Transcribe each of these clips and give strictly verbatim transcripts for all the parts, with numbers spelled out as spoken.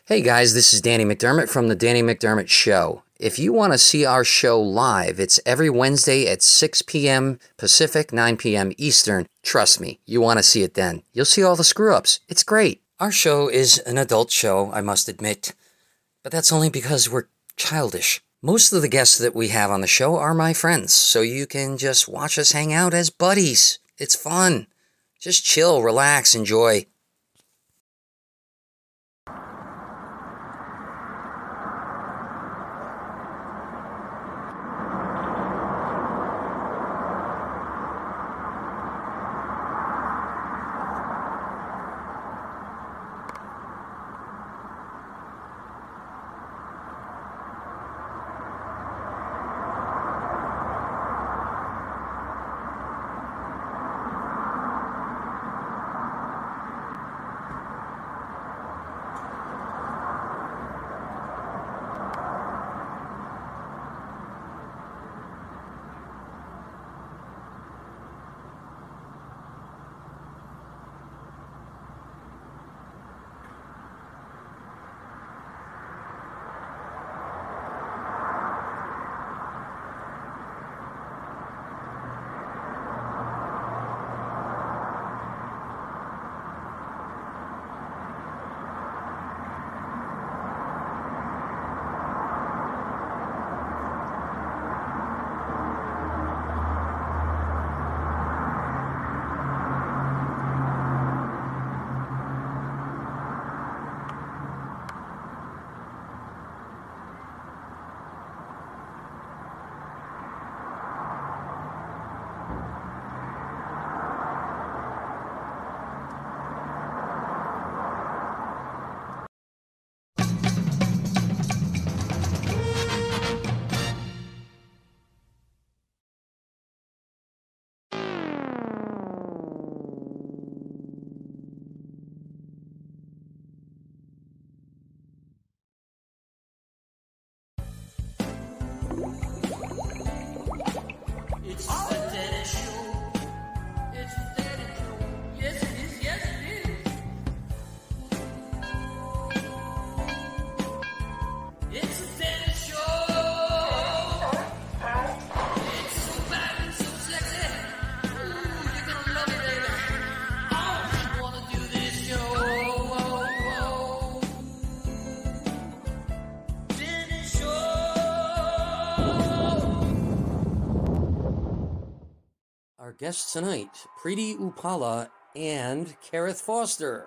Hey guys, this is Danny McDermott from The Danny McDermott Show. If you want to see our show live, it's every Wednesday at six p.m. Pacific, nine p.m. Eastern. Trust me, you want to see it then. You'll see all the screw-ups. It's great. Our show is an adult show, I must admit, but that's only because we're childish. Most of the guests that we have on the show are my friends, so you can just watch us hang out as buddies. It's fun. Just chill, relax, enjoy. It's the Daddy Show. It's the Daddy Show. Yes, it is. Yes, it is. It's the Daddy Show. It's so bad and so sexy. Ooh, you're gonna love it, baby. All people wanna do this show. Whoa, whoa. Daddy Show. Our guests tonight, Preeti Upala and Kareth Foster.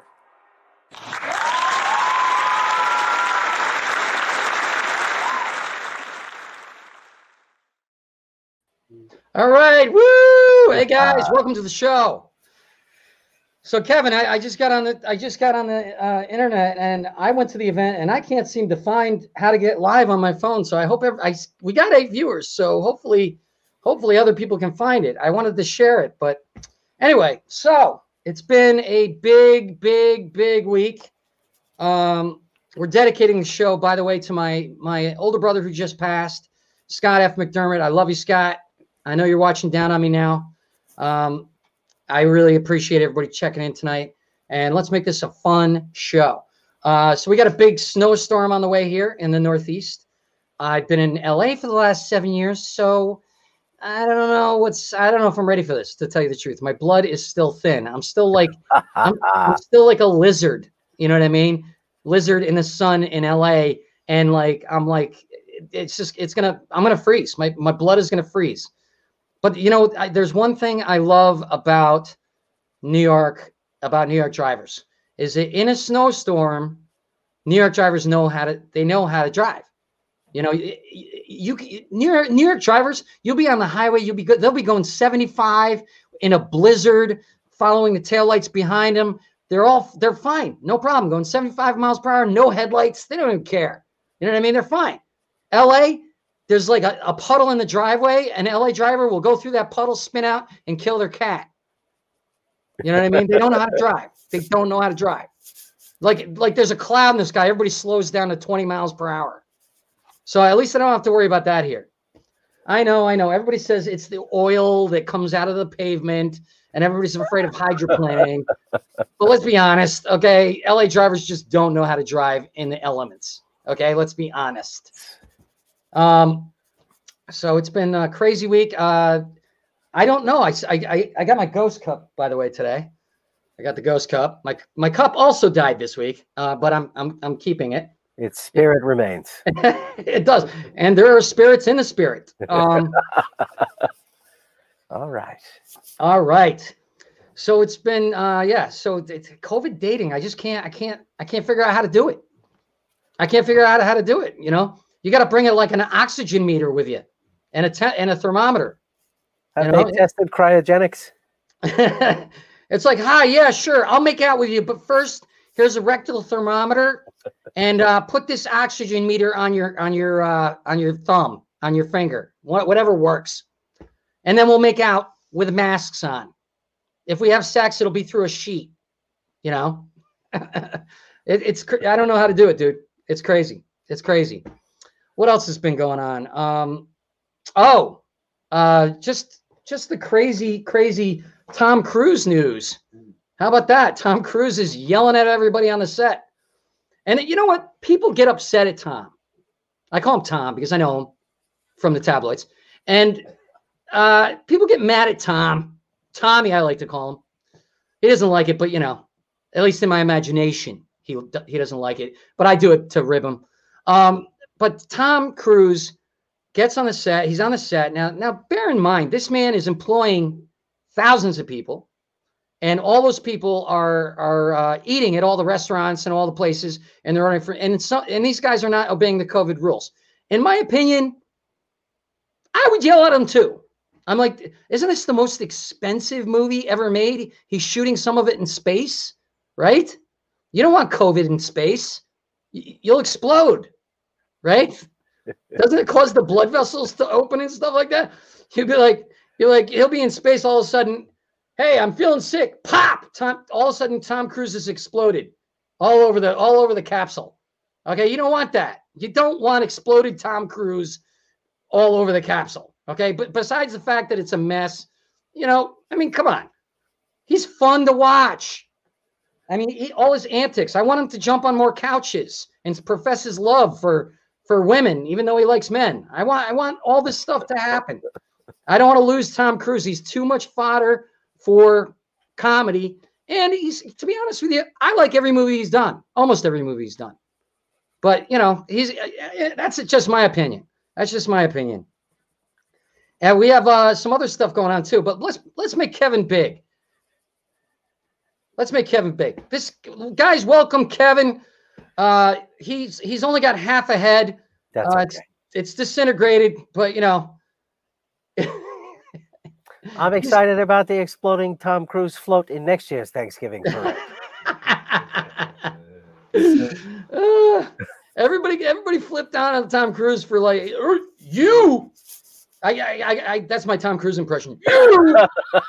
All right, woo! Hey guys, welcome to the show. So Kevin, I, I just got on the I just got on the uh, internet and I went to the event and I can't seem to find how to get live on my phone. So I hope every, I we got eight viewers, so hopefully hopefully other people can find it. I wanted to share it, but anyway, so it's been a big, big, big week. Um, we're dedicating the show, by the way, to my my older brother who just passed, Scott F. McDermott. I love you, Scott. I know you're watching down on me now. Um, I really appreciate everybody checking in tonight. And let's make this a fun show. Uh, so we got a big snowstorm on the way here in the Northeast. I've been in L A for the last seven years, so I don't know what's, I don't know if I'm ready for this, to tell you the truth. My blood is still thin. I'm still like, I'm, I'm still like a lizard. You know what I mean? Lizard in the sun in L A. And like, I'm like, it's just, it's going to, I'm going to freeze. My, my blood is going to freeze. But, you know, I, there's one thing I love about New York, about New York drivers, is that in a snowstorm, New York drivers know how to, they know how to drive. You know, you, you New York, New York drivers, you'll be on the highway, you'll be good. They'll be going seventy-five in a blizzard, following the taillights behind them. They're all, they're fine. No problem. Going seventy-five miles per hour, no headlights. They don't even care. You know what I mean? They're fine. L A, there's like a, a puddle in the driveway. An L A driver will go through that puddle, spin out, and kill their cat. You know what I mean? They don't know how to drive. They don't know how to drive. Like, like there's a cloud in the sky. Everybody slows down to twenty miles per hour. So at least I don't have to worry about that here. I know, I know. Everybody says it's the oil that comes out of the pavement and everybody's afraid of hydroplaning. But let's be honest, okay? L A drivers just don't know how to drive in the elements. Okay, let's be honest. Um, so it's been a crazy week. Uh, I don't know. I, I I got my Ghost Cup, by the way, today. I got the Ghost Cup. My my cup also died this week, uh, but I'm I'm I'm keeping it. Its spirit remains. It does, and there are spirits in the spirit. Um, all right. All right. So it's been uh, yeah. So it's COVID dating. I just can't. I can't. I can't figure out how to do it. I can't figure out how to, how to do it. You know, you got to bring it like an oxygen meter with you, and a te- and a thermometer. Have you they know? tested cryogenics? It's like, hi, yeah, sure, I'll make out with you, but first, here's a rectal thermometer, and uh, put this oxygen meter on your on your uh, on your thumb, on your finger, wh- whatever works, and then we'll make out with masks on. If we have sex, it'll be through a sheet. You know, it, it's cr- I don't know how to do it, dude. It's crazy. It's crazy. What else has been going on? Um, oh, uh, just just the crazy, crazy Tom Cruise news. How about that? Tom Cruise is yelling at everybody on the set. And you know what? People get upset at Tom. I call him Tom because I know him from the tabloids. And uh, people get mad at Tom. Tommy, I like to call him. He doesn't like it, but you know, at least in my imagination, he he doesn't like it. But I do it to rib him. Um, but Tom Cruise gets on the set. He's on the set. Now, now bear in mind, this man is employing thousands of people, and all those people are are uh, eating at all the restaurants and all the places, and they're ordering for, and it's not, and these guys are not obeying the COVID rules. In my opinion, I would yell at them too. I'm like, isn't this the most expensive movie ever made? He's shooting some of it in space, right? You don't want COVID in space. Y- you'll explode, right? Doesn't it cause the blood vessels to open and stuff like that? You'd be like, you're like, he'll be in space all of a sudden. Hey, I'm feeling sick. Pop! Tom, all of a sudden, Tom Cruise has exploded all over the all over the capsule. Okay, you don't want that. You don't want exploded Tom Cruise all over the capsule. Okay, but besides the fact that it's a mess, you know, I mean, come on, he's fun to watch. I mean, he, all his antics. I want him to jump on more couches and profess his love for for women, even though he likes men. I want I want all this stuff to happen. I don't want to lose Tom Cruise. He's too much fodder for comedy. And he's, to be honest with you, I like every movie he's done, almost every movie he's done. But, you know, he's that's just my opinion. That's just my opinion. And we have uh, some other stuff going on too. But let's let's make Kevin big. Let's make Kevin big. This guys, welcome Kevin. Uh, he's he's only got half a head. That's uh, okay. It's, it's disintegrated, but you know. I'm excited about the exploding Tom Cruise float in next year's Thanksgiving parade. uh, everybody, everybody flipped out on Tom Cruise for like er, you. I, I, I, I, that's my Tom Cruise impression. You.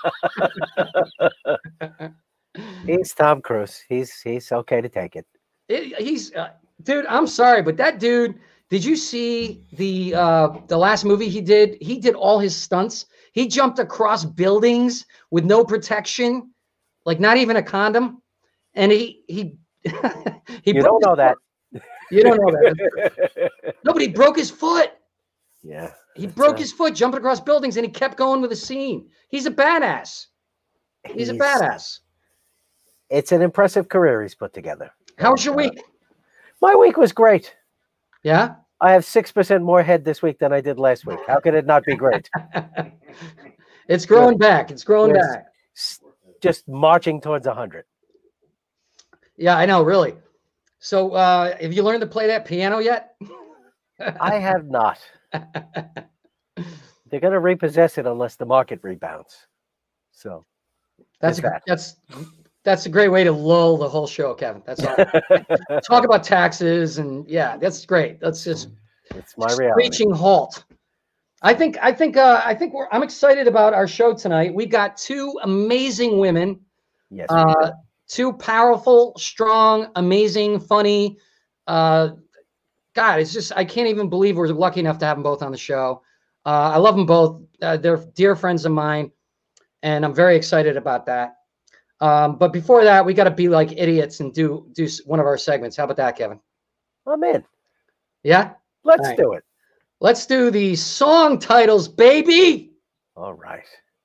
He's Tom Cruise. He's he's okay to take it. It, he's, uh, dude. I'm sorry, but that dude. Did you see the uh, the last movie he did? He did all his stunts. He jumped across buildings with no protection, like not even a condom, and he he he. You don't know that. You don't know that. Nobody broke his foot. Yeah. He broke uh, his foot jumping across buildings, and he kept going with the scene. He's a badass. He's, he's a badass. It's an impressive career he's put together. How was your uh, week? My week was great. Yeah? I have six percent more head this week than I did last week. How could it not be great? It's growing Good. back. It's growing We're back. Just marching towards one hundred. Yeah, I know, really. So uh, have you learned to play that piano yet? I have not. They're going to repossess it unless the market rebounds. So that's a, that. that's that's a great way to lull the whole show, Kevin. That's all. Talk about taxes and yeah, that's great. That's just it's my reality. Screeching halt. I think I think uh, I think we're I'm excited about our show tonight. We got two amazing women. Yes. Uh, two powerful, strong, amazing, funny. Uh, God, it's just I can't even believe we're lucky enough to have them both on the show. Uh, I love them both. Uh, they're dear friends of mine. and I'm very excited about that. Um, but before that, we got to be like idiots and do do s- one of our segments. How about that, Kevin? I'm in. Yeah, Let's All right. do it. let's do the song titles, baby. All right.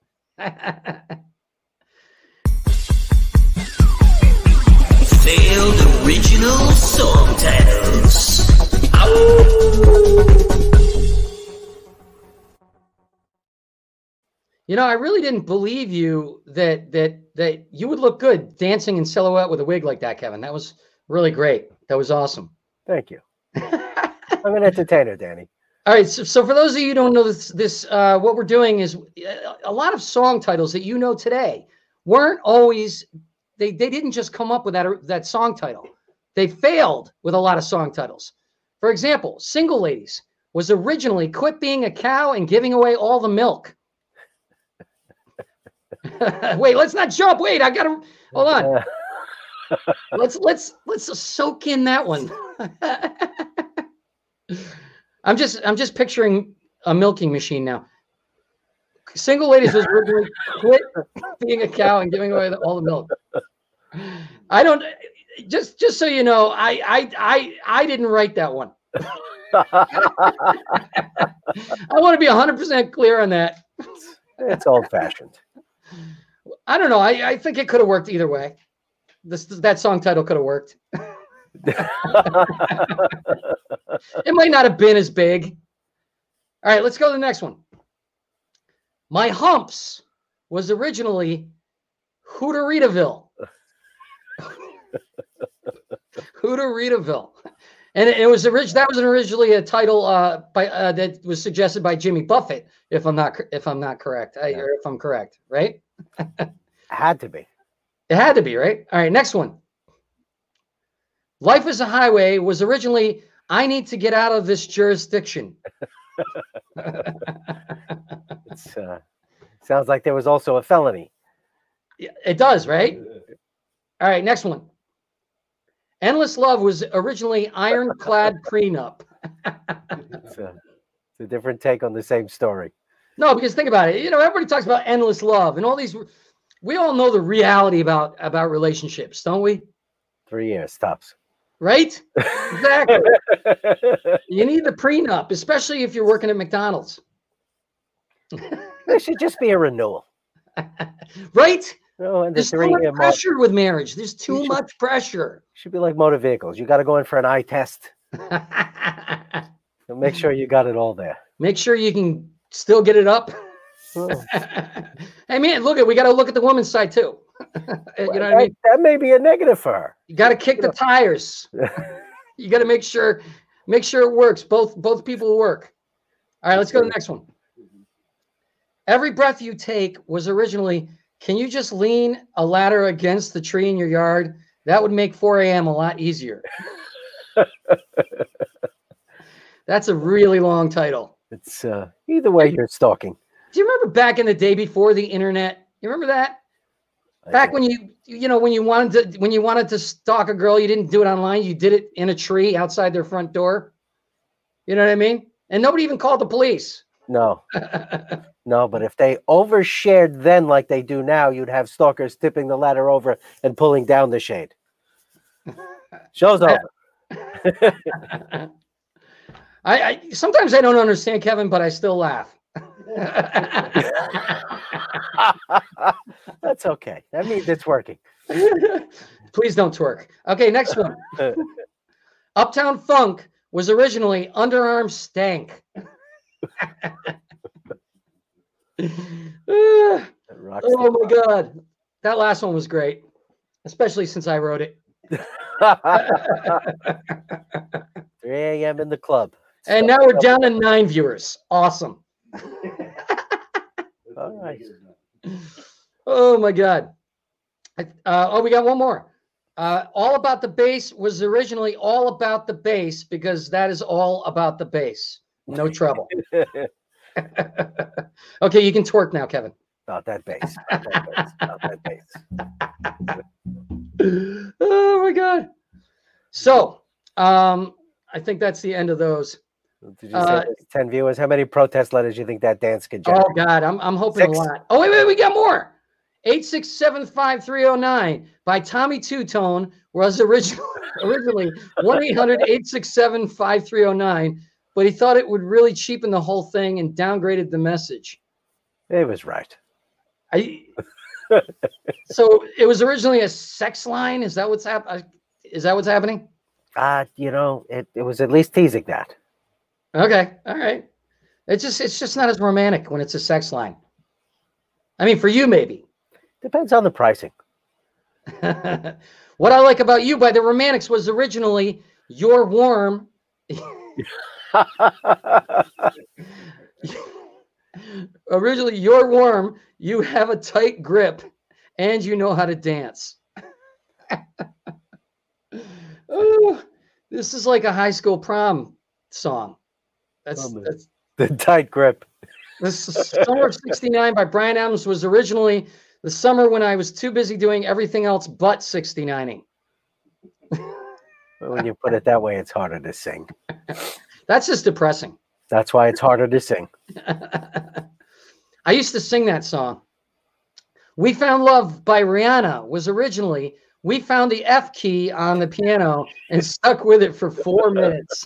Failed original song titles. You know, I really didn't believe you that that that you would look good dancing in silhouette with a wig like that, Kevin. That was really great. That was awesome. Thank you. I'm an entertainer, Danny. All right, so, so for those of you who don't know this, this uh, what we're doing is uh, a lot of song titles that you know today weren't always they they didn't just come up with that that song title. They failed with a lot of song titles. For example, "Single Ladies" was originally "Quit Being a Cow and Giving Away All the Milk." Wait, let's not jump. Wait, I gotta hold on. Uh, let's let's let's soak in that one. I'm just I'm just picturing a milking machine now. "Single Ladies" was originally "Quit Being a Cow and Giving Away the, all the milk." I don't just just so you know, I I I I didn't write that one. I want to be one hundred percent clear on that. it's old fashioned. I don't know. I, I think it could have worked either way. This that song title could have worked. It might not have been as big. All right, let's go to the next one. "My Humps" was originally "Hooteritaville." Hooteritaville. And it, it was orig- that was originally a title uh, by uh, that was suggested by Jimmy Buffett, if I'm not if I'm not correct, I, or if I'm correct, right? Had to be. It had to be, right? All right, next one. "Life is a Highway" was originally "I Need to Get Out of This Jurisdiction." It's, uh, sounds like there was also a felony. Yeah, it does, right? All right, next one. "Endless Love" was originally "Ironclad Prenup." It's, uh, it's a different take on the same story. No, because think about it. You know, everybody talks about endless love and all these. We all know the reality about about relationships, don't we? Three years tops. Right? Exactly. You need the prenup, especially if you're working at McDonald's. There should just be a renewal. Right? No, and the There's too three much year mark pressure with marriage. There's too should- much pressure. should be like motor vehicles. You got to go in for an eye test. So make sure you got it all there. Make sure you can still get it up. Oh, Hey man, look at we got to look at the woman's side too. You know what I that, mean? that may be a negative for her. You got to kick the tires. You got to make sure make sure it works. Both both people work. All right, let's go to the next one. "Every Breath You Take" was originally "Can you just lean a ladder against the tree in your yard? That would make four a m a lot easier." That's a really long title. It's uh, either way you're stalking. Do you remember back in the day before the internet? You remember that? Back when you you know when you wanted to when you wanted to stalk a girl, you didn't do it online. You did it in a tree outside their front door. You know what I mean? And nobody even called the police. No, no, but if they overshared then like they do now, you'd have stalkers tipping the ladder over and pulling down the shade. Show's over. I, I sometimes I don't understand, Kevin, but I still laugh. That's okay. That means it's working. Please don't twerk. Okay, next one. "Uptown Funk" was originally "Underarm Stank." Ah, Rock oh my God. That last one was great, especially since I wrote it. three a m in the club. And now we're down to nine viewers. Awesome. All right. Oh my God. Uh, oh, we got one more. Uh, "All About the Bass" was originally "All About the Bass" because that is all about the bass. No trouble. Okay, you can twerk now, Kevin. Not that bass. Not that bass. Not that bass. Oh my God. So, um, I think that's the end of those. Did you say Uh, there's ten viewers? How many protest letters do you think that dance could generate? Oh God, I'm I'm hoping Six. a lot. Oh wait, wait, we got more. Eight six seven five three zero nine by Tommy Two Tone was original, originally one eight hundred eight six seven five three zero nine, but he thought it would really cheapen the whole thing and downgraded the message. It was right. I. So it was originally a sex line. Is that what's happening? Is that what's happening? Uh, you know, it, it was at least teasing that. Okay, all right. It's just it's just not as romantic when it's a sex line. I mean, for you maybe. Depends on the pricing. What I like about you by the Romantics was originally "You're warm." Originally, "You're warm. You have a tight grip, and you know how to dance." Oh, this is like a high school prom song. That's, Oh, that's The tight grip. this Summer of sixty-nine by Bryan Adams was originally the summer when I was too busy doing everything else but sixty-nining. When you put it that way, it's harder to sing. That's just depressing. That's why it's harder to sing. I used to sing that song. We Found Love by Rihanna was originally, we found the F key on the piano and stuck with it for four minutes.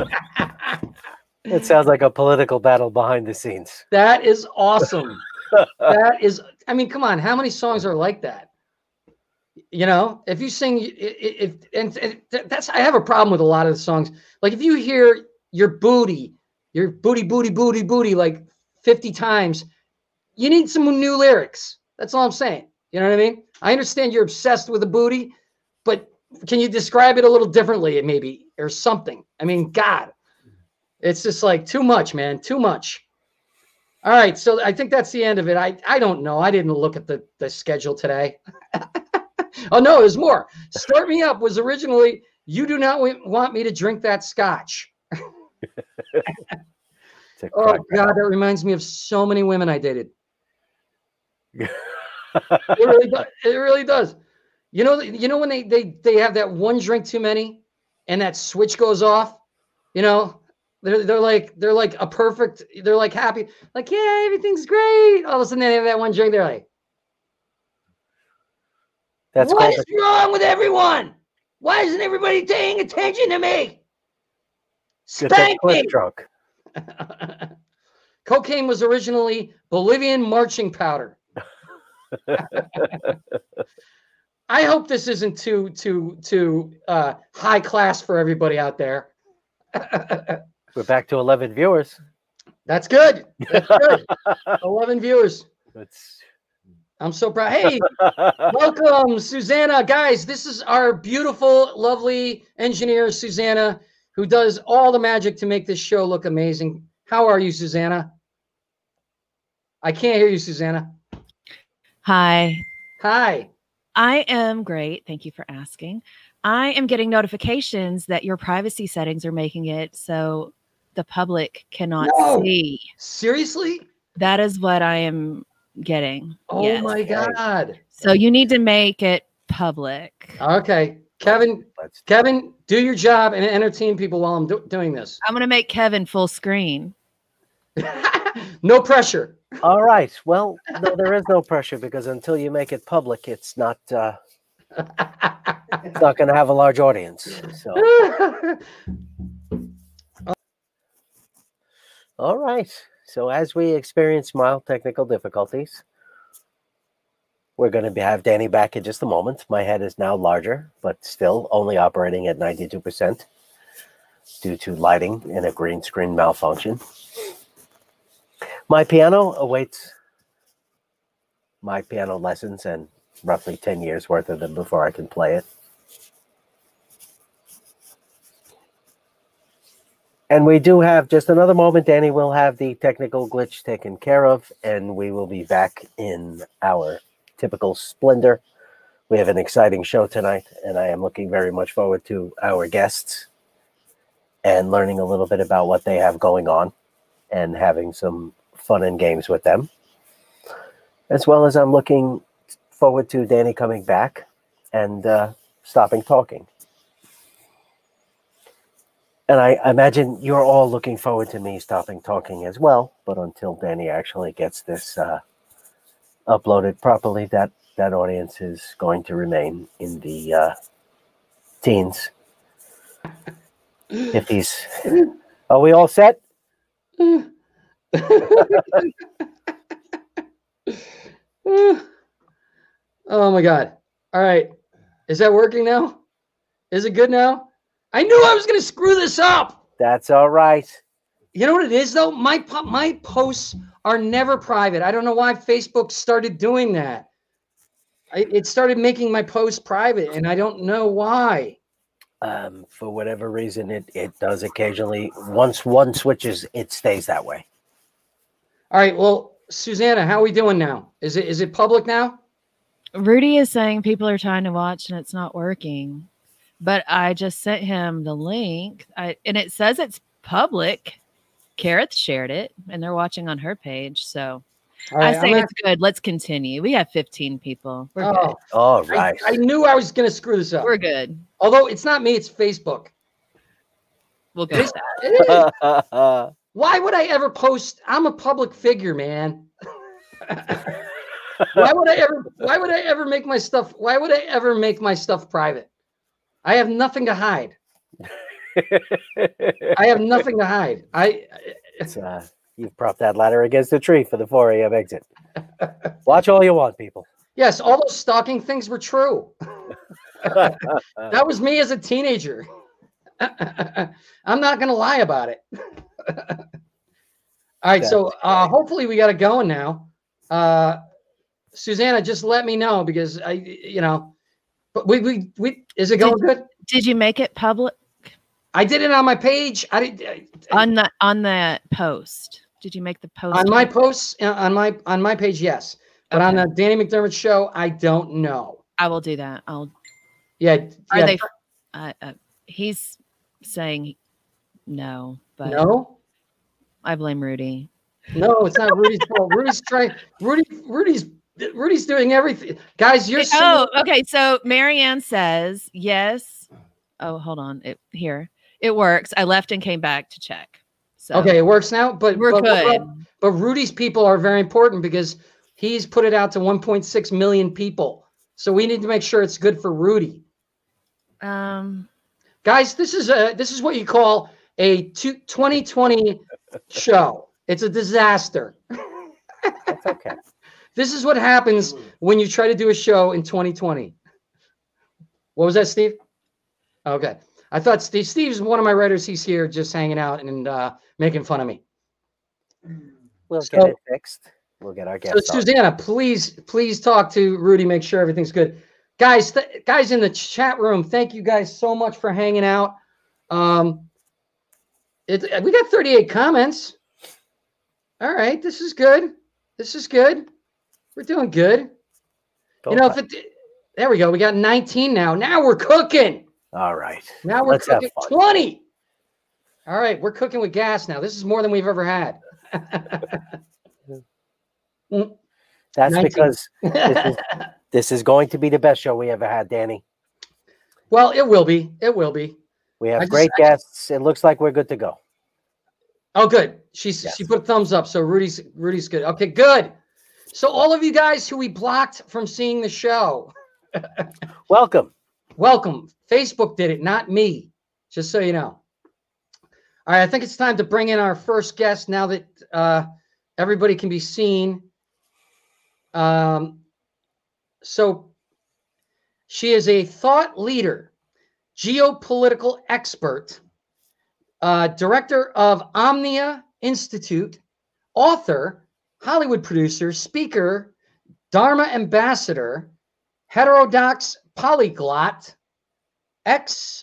It sounds like a political battle behind the scenes. That is awesome. That is, I mean, come on. How many songs are like that? You know, if you sing, if, and, and that's, I have a problem with a lot of the songs. Like if you hear your booty, your booty, booty, booty, booty, like fifty times, you need some new lyrics. That's all I'm saying. You know what I mean? I understand you're obsessed with the booty, but can you describe it a little differently, maybe, or something? I mean, God, it's just like too much, man, too much. All right, so I think that's the end of it. I, I don't know. I didn't look at the, the schedule today. Oh, no, there's more. Start Me Up was originally, you do not w- want me to drink that scotch. Oh, God, that reminds me of so many women I dated. It really does. It really does. You know, you know when they, they, they have that one drink too many and that switch goes off, you know, They're they're like they're like a perfect. They're like happy, like yeah, everything's great. All of a sudden, they have that one drink. They're like, That's "What called is wrong with everyone? Why isn't everybody paying attention to me? Get that Spank cliff me!" drunk. Cocaine was originally Bolivian marching powder. I hope this isn't too too too uh, high class for everybody out there. We're back to eleven viewers. That's good. That's good. eleven viewers. That's I'm so proud. Hey, welcome, Susanna. Guys, this is our beautiful, lovely engineer, Susanna, who does all the magic to make this show look amazing. How are you, Susanna? I can't hear you, Susanna. Hi. Hi. I am great. Thank you for asking. I am getting notifications that your privacy settings are making it so the public cannot No. see. Seriously? That is what I am getting. Oh Yes. my God. So you need to make it public. Okay. Kevin, let's Kevin, do your job and entertain people while I'm do- doing this. I'm going to make Kevin full screen. No pressure. all right. Well, no, there is no pressure because until you make it public, it's not uh, it's not going to have a large audience. So, all right. So as we experience mild technical difficulties, we're going to be, have Danny back in just a moment. My head is now larger, but still only operating at ninety-two percent due to lighting and a green screen malfunction. My piano awaits my piano lessons and roughly ten years worth of them before I can play it. And we do have just another moment. Danny will have the technical glitch taken care of, and we will be back in our typical splendor. We have an exciting show tonight, and I am looking very much forward to our guests and learning a little bit about what they have going on and having some fun and games with them. As well as I'm looking forward to Danny coming back and uh, stopping talking. And I imagine you're all looking forward to me stopping talking as well. But until Danny actually gets this uh, uploaded properly, that, that audience is going to remain in the uh, teens. If he's... Are we all set? Oh my God. All right. Is that working now? Is it good now? I knew I was going to screw this up. That's all right. You know what it is though? My po- my posts are never private. I don't know why Facebook started doing that. I, it started making my posts private, and I don't know why. Um, for whatever reason, it, it does occasionally. Once one switches, it stays that way. All right. Well, Susanna, how are we doing now? Is it is it public now? Rudy is saying people are trying to watch and it's not working. But I just sent him the link, I, and it says it's public. Kareth shared it, and they're watching on her page. So All right, I say I'm it's good. Let's continue. We have fifteen people. We're Oh, good. All I, right. I knew I was going to screw this up. We're good. Although it's not me, it's Facebook. We'll go with that. It is. Why would I ever post? I'm a public figure, man. why would I ever? Why would I ever make my stuff? Why would I ever make my stuff private? I have nothing to hide. I have nothing to hide. I. It's, uh, you've propped that ladder against the tree for the four a.m. exit. Watch all you want, people. Yes, all those stalking things were true. That was me as a teenager. I'm not going to lie about it. All right, so uh, hopefully we got it going now. Uh, Susanna, just let me know because I, you know, but we we we is it going Did- good? Did you make it public I did it on my page. I did on the on the post? Did you make the post on my public? posts uh, on my on my page, yes, but on the Okay. Danny McDermott show, I don't know. I will do that. I'll. Yeah, Are yeah. they? Uh, uh, he's saying no, but No, I blame Rudy. no, it's not Rudy's fault. Rudy's trying. Rudy, Rudy's, Rudy's doing everything. Guys, you're. Oh, okay. So Marianne says yes. Oh, hold on. It here. It works. I left and came back to check. So Okay, it works now, but we're but, good. But, but Rudy's people are very important because he's put it out to one point six million people. So we need to make sure it's good for Rudy. Um. Guys, this is a this is what you call a two, twenty twenty show. It's a disaster. That's okay. This is what happens when you try to do a show in twenty twenty. What was that, Steve? Okay. I thought Steve Steve's one of my writers. He's here just hanging out and uh, making fun of me. We'll So- get it fixed. We'll get our So guests on. Susanna, please, please talk to Rudy. Make sure everything's good, guys. Th- guys in the chat room, thank you guys so much for hanging out. Um, it, we got thirty-eight comments. All right, this is good. This is good. We're doing good. You know, if it, there we go. We got nineteen now. Now we're cooking. All right. Now we're Let's have cooking fun. twenty. All right, we're cooking with gas now. This is more than we've ever had. Mm. That's nineteen. because this is, this is going to be the best show we ever had, Danny. Well, it will be. It will be. We have I just- great I just- guests. It looks like we're good to go. Oh, good. She's Yes. she put a thumbs up. So Rudy's Rudy's good. Okay, good. So all of you guys who we blocked from seeing the show, Welcome. welcome. Facebook did it, not me. Just so you know. All right, I think it's time to bring in our first guest now that uh, everybody can be seen. Um, so she is a thought leader, geopolitical expert, uh, director of Omnia Institute, author, Hollywood producer, speaker, Dharma ambassador, heterodox polyglot, ex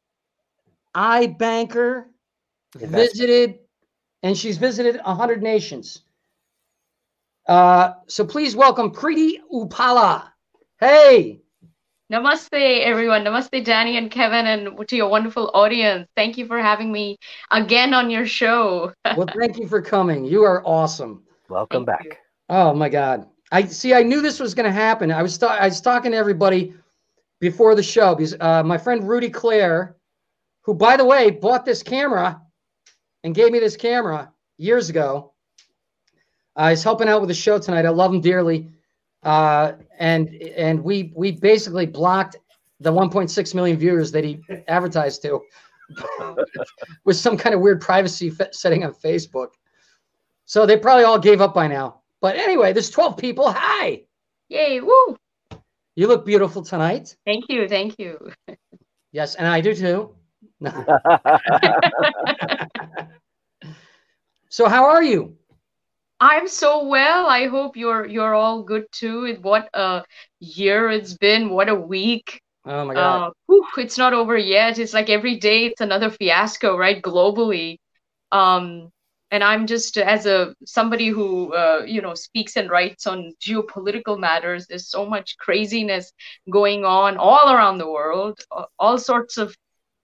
iBanker, Investor. visited, and she's visited one hundred nations. Uh, so please welcome Preeti Upala. Hey. Namaste, everyone. Namaste, Danny and Kevin, and to your wonderful audience. Thank you for having me again on your show. Well, thank you for coming. You are awesome. Welcome Thank back. you. Oh my God. I see. I knew this was going to happen. I was, ta- I was talking to everybody before the show because uh, my friend Rudy Claire, who, by the way, bought this camera and gave me this camera years ago. Uh, he's helping out with the show tonight. I love him dearly. Uh, and and we we basically blocked the one point six million viewers that he advertised to with some kind of weird privacy setting on Facebook. So they probably all gave up by now. But anyway, there's twelve people. Hi. Yay, woo. You look beautiful tonight. Thank you, thank you. Yes, and I do too. So how are you? I'm so well. I hope you're you're all good too. What a year it's been. What a week. Oh my God. Uh, whew, it's not over yet. It's like every day it's another fiasco, right? Globally. Um, and I'm just as a somebody who uh, you know speaks and writes on geopolitical matters. There's so much craziness going on all around the world. All sorts of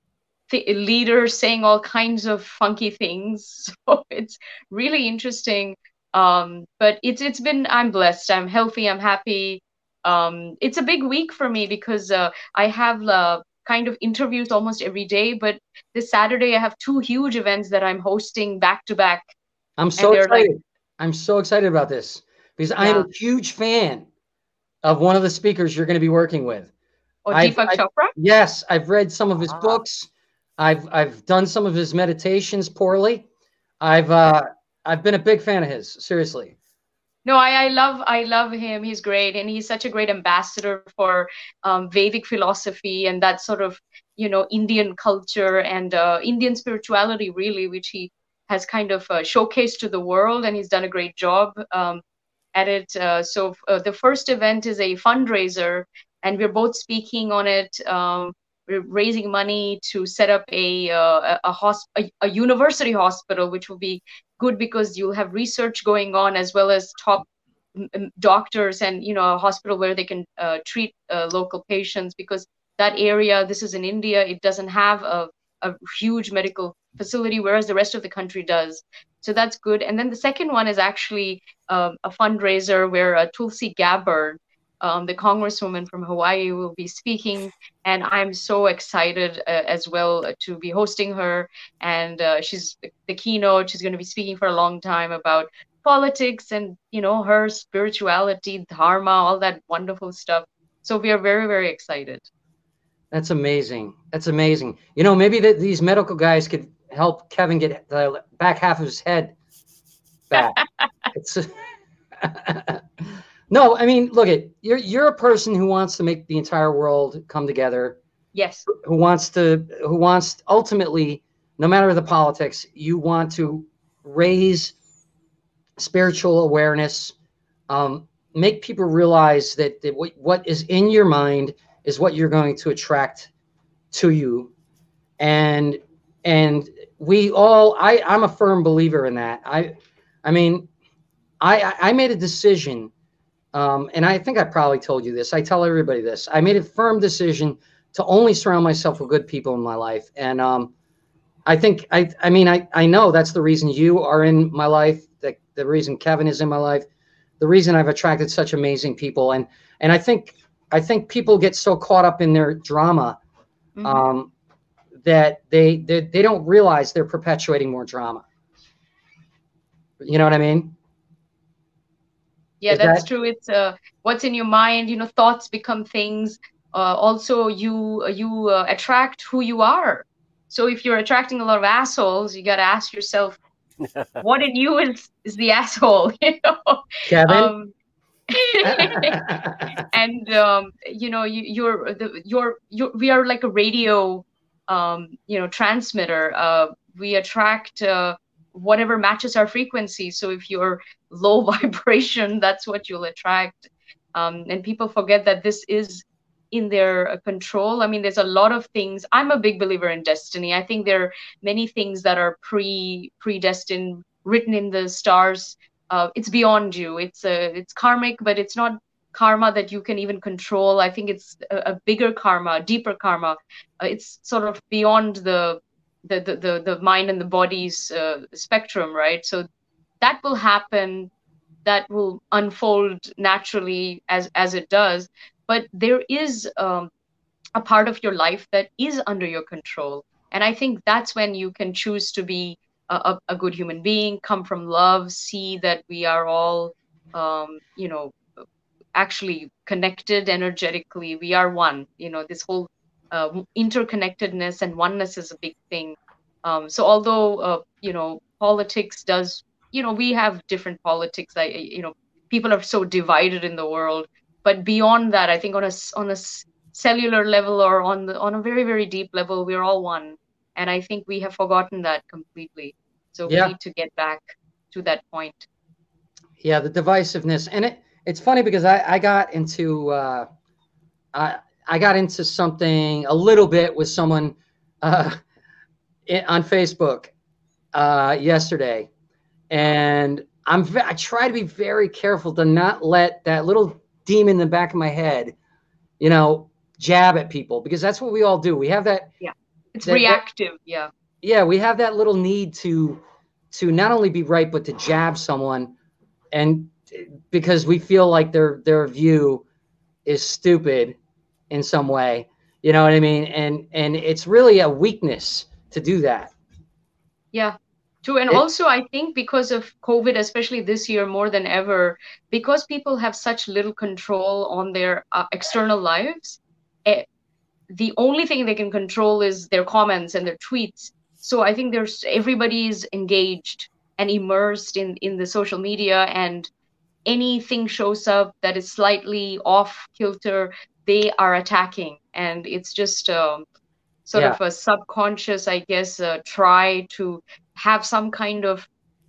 th- leaders saying all kinds of funky things. So it's really interesting. Um, but it's it's been I'm blessed. I'm healthy. I'm happy. Um, it's a big week for me because uh, I have uh, kind of interviews almost every day. But this Saturday I have two huge events that I'm hosting back to back. I'm so And they're excited. like- I'm so excited about this because I am Yeah. a huge fan of one of the speakers you're going to be working with. Oh, I've- Deepak I- Chopra. Yes, I've read some of his Ah. books. I've I've done some of his meditations poorly. I've uh, I've been a big fan of his. Seriously. No, I, I love I love him. He's great, and he's such a great ambassador for um, Vedic philosophy and that sort of you know Indian culture and uh, Indian spirituality, really, which he has kind of uh, showcased to the world, and he's done a great job um, at it. Uh, so uh, the first event is a fundraiser, and we're both speaking on it. Um, we're raising money to set up a uh, a, a, hosp- a a university hospital, which will be good because you'll have research going on as well as top m- m- doctors and you know a hospital where they can uh, treat uh, local patients, because that area, this is in India, it doesn't have a, a huge medical facility, whereas the rest of the country does. So that's good. And then the second one is actually um, a fundraiser where uh, Tulsi Gabbard, um, the congresswoman from Hawaii, will be speaking, and I'm so excited uh, as well uh, to be hosting her. And uh, she's the, the keynote. She's going to be speaking for a long time about politics and you know her spirituality, dharma, all that wonderful stuff. So we are very, very excited. That's amazing. That's amazing. You know, maybe that these medical guys could help Kevin get the back half of his head back. It's no, I mean, look at you're you're a person who wants to make the entire world come together, Yes. who wants to who wants ultimately, no matter the politics, you want to raise spiritual awareness, um, make people realize that, that what, what is in your mind is what you're going to attract to you. And and we all I, I'm a firm believer in that. I I mean, I I made a decision, um, and I think I probably told you this. I tell everybody this. I made a firm decision to only surround myself with good people in my life. And um, I think I I mean I, I know that's the reason you are in my life, the, the reason Kevin is in my life, the reason I've attracted such amazing people. And and I think I think people get so caught up in their drama Mhm. um, that they, they they don't realize they're perpetuating more drama. You know what I mean? Yeah, Is that's that- true. It's uh, what's in your mind. You know, thoughts become things. Uh, also, you you uh, attract who you are. So if you're attracting a lot of assholes, you got to ask yourself, what in you is is the asshole? You know. Kevin? Um, and um, you know, you, you're the you're you we are like a radio, um, you know, transmitter. Uh, we attract uh, whatever matches our frequency. So if you're low vibration, that's what you'll attract. Um, and people forget that this is in their uh, control. I mean, there's a lot of things. I'm a big believer in destiny. I think there are many things that are pre predestined, written in the stars. Uh, it's beyond you. It's a, it's karmic, but it's not karma that you can even control. I think it's a, a bigger karma, a deeper karma. Uh, it's sort of beyond the the the the, the mind and the body's uh, spectrum, right? So that will happen. That will unfold naturally as as it does. But there is um, a part of your life that is under your control. And I think that's when you can choose to be a, a, a good human being, come from love, see that we are all, um, you know, actually connected energetically. We are one. You know, this whole uh, interconnectedness and oneness is a big thing. Um, so although uh, you know, politics does, you know, we have different politics. I, you know, people are so divided in the world. But beyond that, I think on a s- on a s- cellular level or on the on a very very deep level, we're all one. And I think we have forgotten that completely. So we Yeah. need to get back to that point. Yeah, the divisiveness, and it it's funny because I I got into uh, I I got into something a little bit with someone uh, i- on Facebook uh, yesterday, and I'm ve- I try to be very careful to not let that little demon in the back of my head, you know, jab at people, because that's what we all do. We have that Yeah, it's that, that reactive. Yeah. yeah, we have that little need to to not only be right but to jab someone, and because we feel like their their view is stupid in some way, you know what I mean? And and it's really a weakness to do that. Yeah, true. And It, also, I think because of COVID, especially this year more than ever, because people have such little control on their uh, external lives, eh, the only thing they can control is their comments and their tweets. So I think there's everybody is engaged and immersed in in the social media, and anything shows up that is slightly off kilter, they are attacking, and it's just um, sort yeah, of a subconscious, I guess, uh, try to have some kind of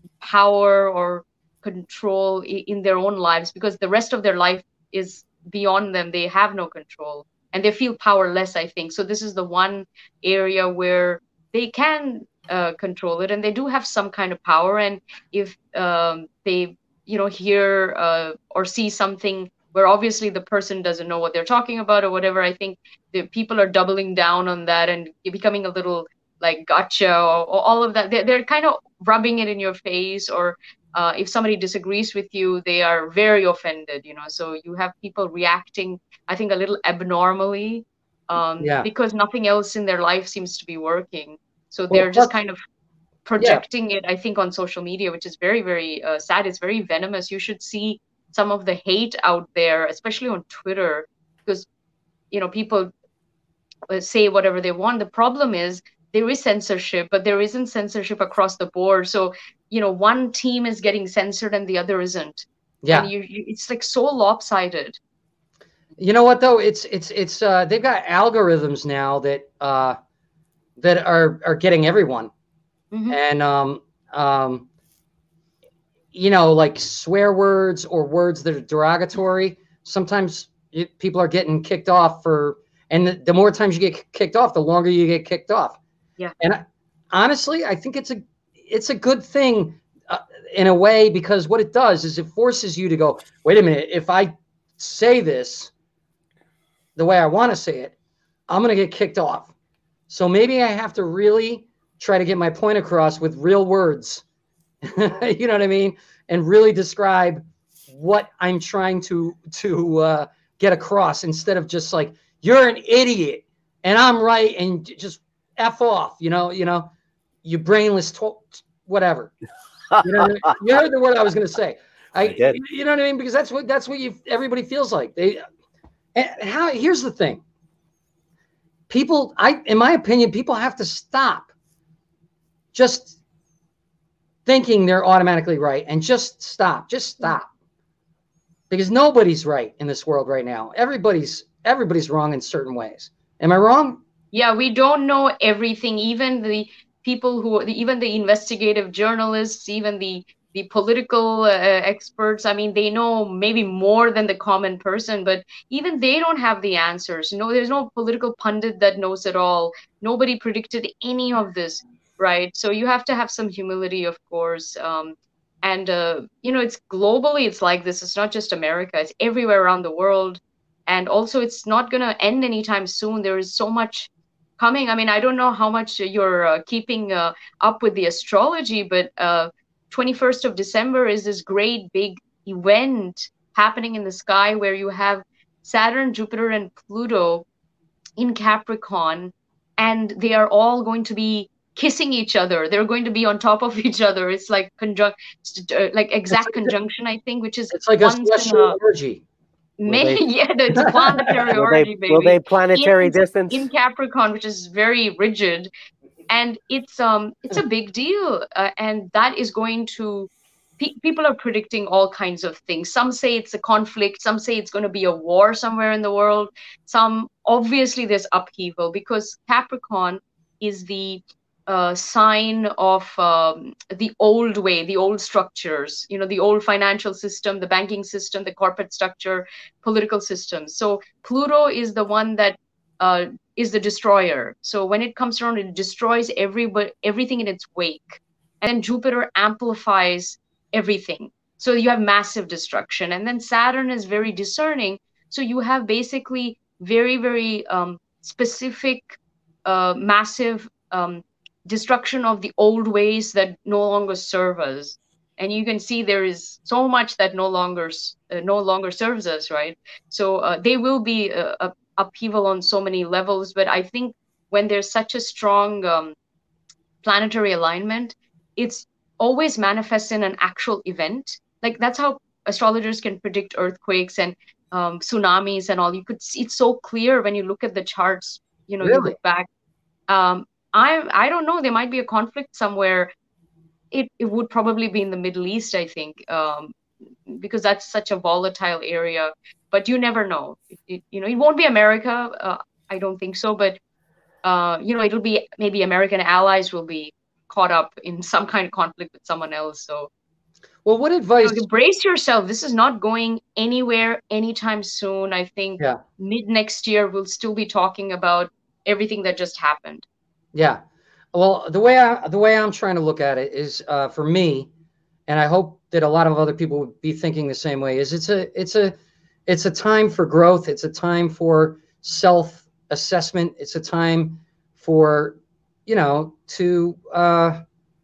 power or control i- in their own lives, because the rest of their life is beyond them. They have no control and they feel powerless, I think. So this is the one area where they can uh, control it, and they do have some kind of power. And if um, they, you know, hear uh, or see something where obviously the person doesn't know what they're talking about or whatever, I think the people are doubling down on that and becoming a little like gotcha, or, or all of that. They're, they're kind of rubbing it in your face, or uh, if somebody disagrees with you, they are very offended, you know. So you have people reacting, I think, a little abnormally, um, yeah. because nothing else in their life seems to be working. So Well, they're just plus, kind of yeah, projecting it, I think, on social media, which is very, very uh, sad. It's very venomous. You should see some of the hate out there, especially on Twitter, because, you know, people uh, say whatever they want. The problem is there is censorship, but there isn't censorship across the board. So, you know, one team is getting censored and the other isn't. And yeah. you, you it's like so lopsided. You know what though? It's it's it's uh, they've got algorithms now that uh, that are are getting everyone, Hmm. and um, um, you know, like swear words or words that are derogatory. Sometimes it, people are getting kicked off for, and the, the more times you get kicked off, the longer you get kicked off. Yeah. And I, honestly, I think it's a it's a good thing uh, in a way, because what it does is it forces you to go, wait a minute, if I say this the way I want to say it, I'm going to get kicked off. So maybe I have to really try to get my point across with real words. You know what I mean? And really describe what I'm trying to to uh, get across, instead of just like, you're an idiot and I'm right and just F off, you know, you know, you brainless to- whatever. You know, you heard the word I was going to say. I, I did. You know what I mean? Because that's what that's what you everybody feels like. They and how here's the thing. People, I in my opinion, people have to stop just thinking they're automatically right, and just stop. Just stop. Because nobody's right in this world right now. Everybody's everybody's wrong in certain ways. Am I wrong? Yeah, we don't know everything. Even the people who, even the investigative journalists, even the the political uh, experts, I mean, they know maybe more than the common person, but even they don't have the answers. No, there's no political pundit that knows it all. Nobody predicted any of this, right? So you have to have some humility, of course. Um, and uh, you know, it's globally, it's like this. It's not just America. It's everywhere around the world. And also, it's not going to end anytime soon. There is so much coming. I mean, I don't know how much you're uh, keeping uh, up with the astrology, but uh, twenty-first of December is this great big event happening in the sky where you have Saturn, Jupiter, and Pluto in Capricorn. and they are all going to be kissing each other. They're going to be on top of each other. It's like conjunct, uh, like exact like- conjunction, I think, which is It's like a once in celestial a orgy. May, they- yeah, it's planetary Will orgy, they, baby. will they planetary in, distance? in Capricorn, which is very rigid, and it's um it's a big deal, uh, and that is going to. Pe- people are predicting all kinds of things. Some say it's a conflict. Some say it's going to be a war somewhere in the world. Some obviously there's upheaval because Capricorn is the uh, sign of um, the old way, the old structures, you know, the old financial system, the banking system, the corporate structure, political system. So Pluto is the one that uh, is the destroyer. So when it comes around, it destroys everybody, everything in its wake. And then Jupiter amplifies everything. So you have massive destruction. And then Saturn is very discerning. So you have basically very, very um, specific, uh, massive um, destruction of the old ways that no longer serve us. And you can see there is so much that no longer uh, no longer serves us, right? So uh, they will be a, a upheaval on so many levels. But I think when there's such a strong um, planetary alignment, it's always manifests in an actual event. Like that's how astrologers can predict earthquakes and um, tsunamis and all. You could see it's so clear when you look at the charts. You know, you Really? look back. Um, I I don't know. There might be a conflict somewhere. It it would probably be in the Middle East, I think, um, because that's such a volatile area. But you never know. It, it, you know, it won't be America. Uh, I don't think so. But uh, you know, it'll be maybe American allies will be caught up in some kind of conflict with someone else. So, Well, what advice? so brace yourself. This is not going anywhere anytime soon. I think Yeah. mid next year we'll still be talking about everything that just happened. Yeah. Well, the way I the way I'm trying to look at it is uh, for me, and I hope that a lot of other people would be thinking the same way. Is it's a it's a it's a time for growth. It's a time for self assessment. It's a time for you know to uh,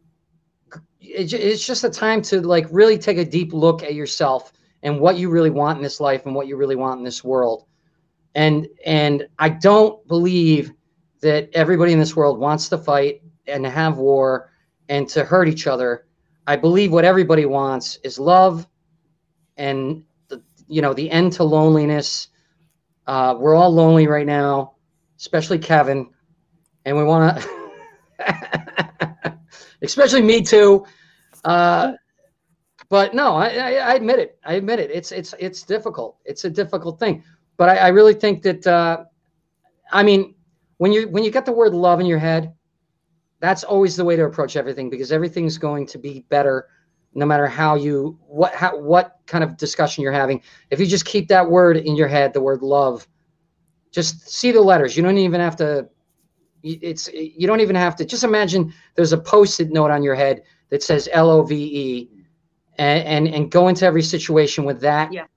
it, it's just a time to like really take a deep look at yourself and what you really want in this life and what you really want in this world. And and I don't believe that everybody in this world wants to fight and to have war and to hurt each other. I believe what everybody wants is love and the, you know the end to loneliness. Uh, we're all lonely right now, especially Kevin, and we want to, especially me too. Uh, but no, I, I, I admit it. I admit it. It's it's it's difficult. It's a difficult thing. But I, I really think that uh, I mean. When you when you get the word love in your head, that's always the way to approach everything because everything's going to be better no matter how you what how, what kind of discussion you're having. If you just keep that word in your head, the word love, just see the letters. You don't even have to it's you don't even have to just imagine there's a post-it note on your head that says L O V E and and, and go into every situation with that. Yeah.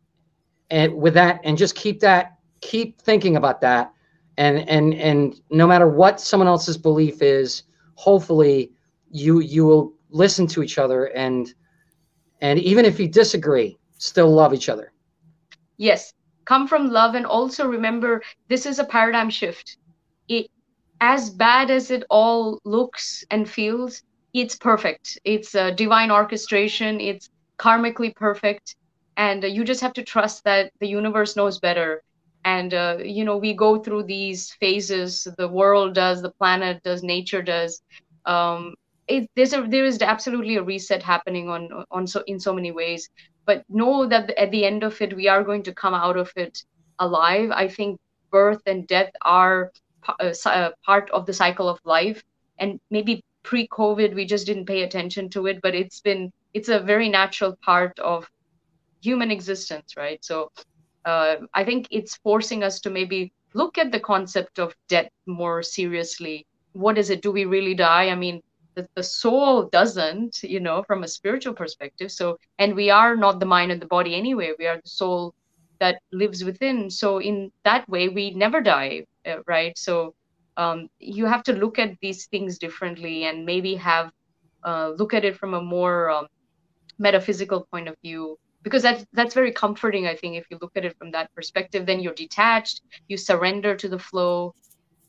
And with that and just keep that keep thinking about that. And and and no matter what someone else's belief is, hopefully you you will listen to each other and and even if you disagree, still love each other. Yes, come from love, and also remember this is a paradigm shift. It as bad as it all looks and feels, it's perfect. It's a divine orchestration. It's karmically perfect, and uh, you just have to trust that the universe knows better. And, uh, you know, we go through these phases. The world does, the planet does, nature does. Um, it, there's a, there is absolutely a reset happening on, on so, in so many ways. But know that at the end of it, we are going to come out of it alive. I think birth and death are uh, part of the cycle of life. And maybe pre-COVID, we just didn't pay attention to it. But it's been, it's a very natural part of human existence, right? So Uh, I think it's forcing us to maybe look at the concept of death more seriously. What is it? Do we really die? I mean, the, the soul doesn't, you know, from a spiritual perspective. So, and we are not the mind and the body anyway. We are the soul that lives within. So in that way, we never die, uh, right? So um, you have to look at these things differently and maybe have, uh, look at it from a more um, metaphysical point of view. Because that's, that's very comforting, I think, if you look at it from that perspective. Then you're detached, you surrender to the flow,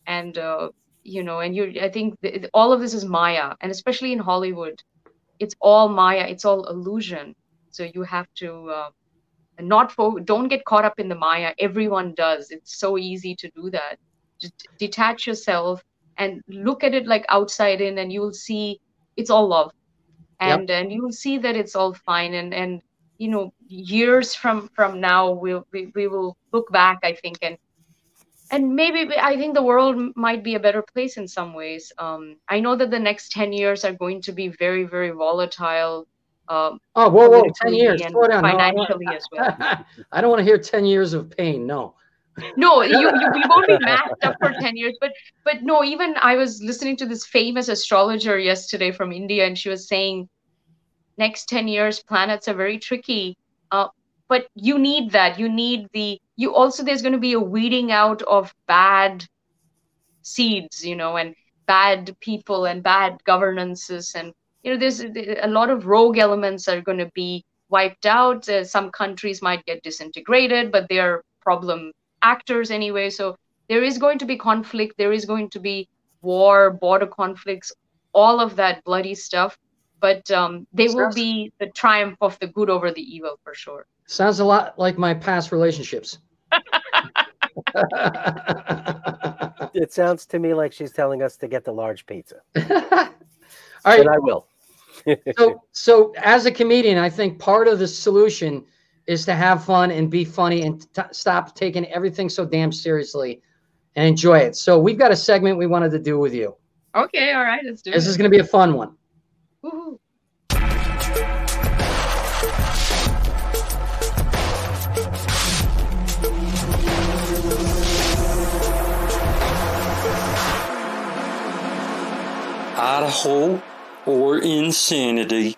and uh, you know, and you, I think th- all of this is Maya, and especially in Hollywood, it's all Maya, it's all illusion. So you have to uh, not fo- don't get caught up in the Maya. Everyone does. It's so easy to do that. Just detach yourself and look at it like outside in, and you'll see it's all love, Yep. and and you'll see that it's all fine. And and you know, years from from now, we'll we, we will look back, I think, and and maybe we- I think the world m- might be a better place in some ways. Um, I know that the next ten years are going to be very, very volatile, um, Oh, whoa, whoa, ten politically years. and Slow down. No, I don't, financially as well. I don't want to hear ten years of pain. No. No, you, you we won't be masked up for ten years, but but no, even I was listening to this famous astrologer yesterday from India, and she was saying next ten years planets are very tricky. Uh, but you need that. You need the you also there's going to be a weeding out of bad seeds, you know, and bad people and bad governances, and you know, there's a lot of rogue elements are going to be wiped out. Uh, some countries might get disintegrated, but they're problem actors anyway. So there is going to be conflict. There is going to be war, border conflicts, all of that bloody stuff. But um, they will Sounds- be the triumph of the good over the evil for sure. Sounds a lot like my past relationships. It sounds to me like she's telling us to get the large pizza. All right. And I will. So, so as a comedian, I think part of the solution is to have fun and be funny and t- stop taking everything so damn seriously and enjoy it. So we've got a segment we wanted to do with you. Okay, all right, let's do This it. is going to be a fun one. Woohoo. Idaho or insanity.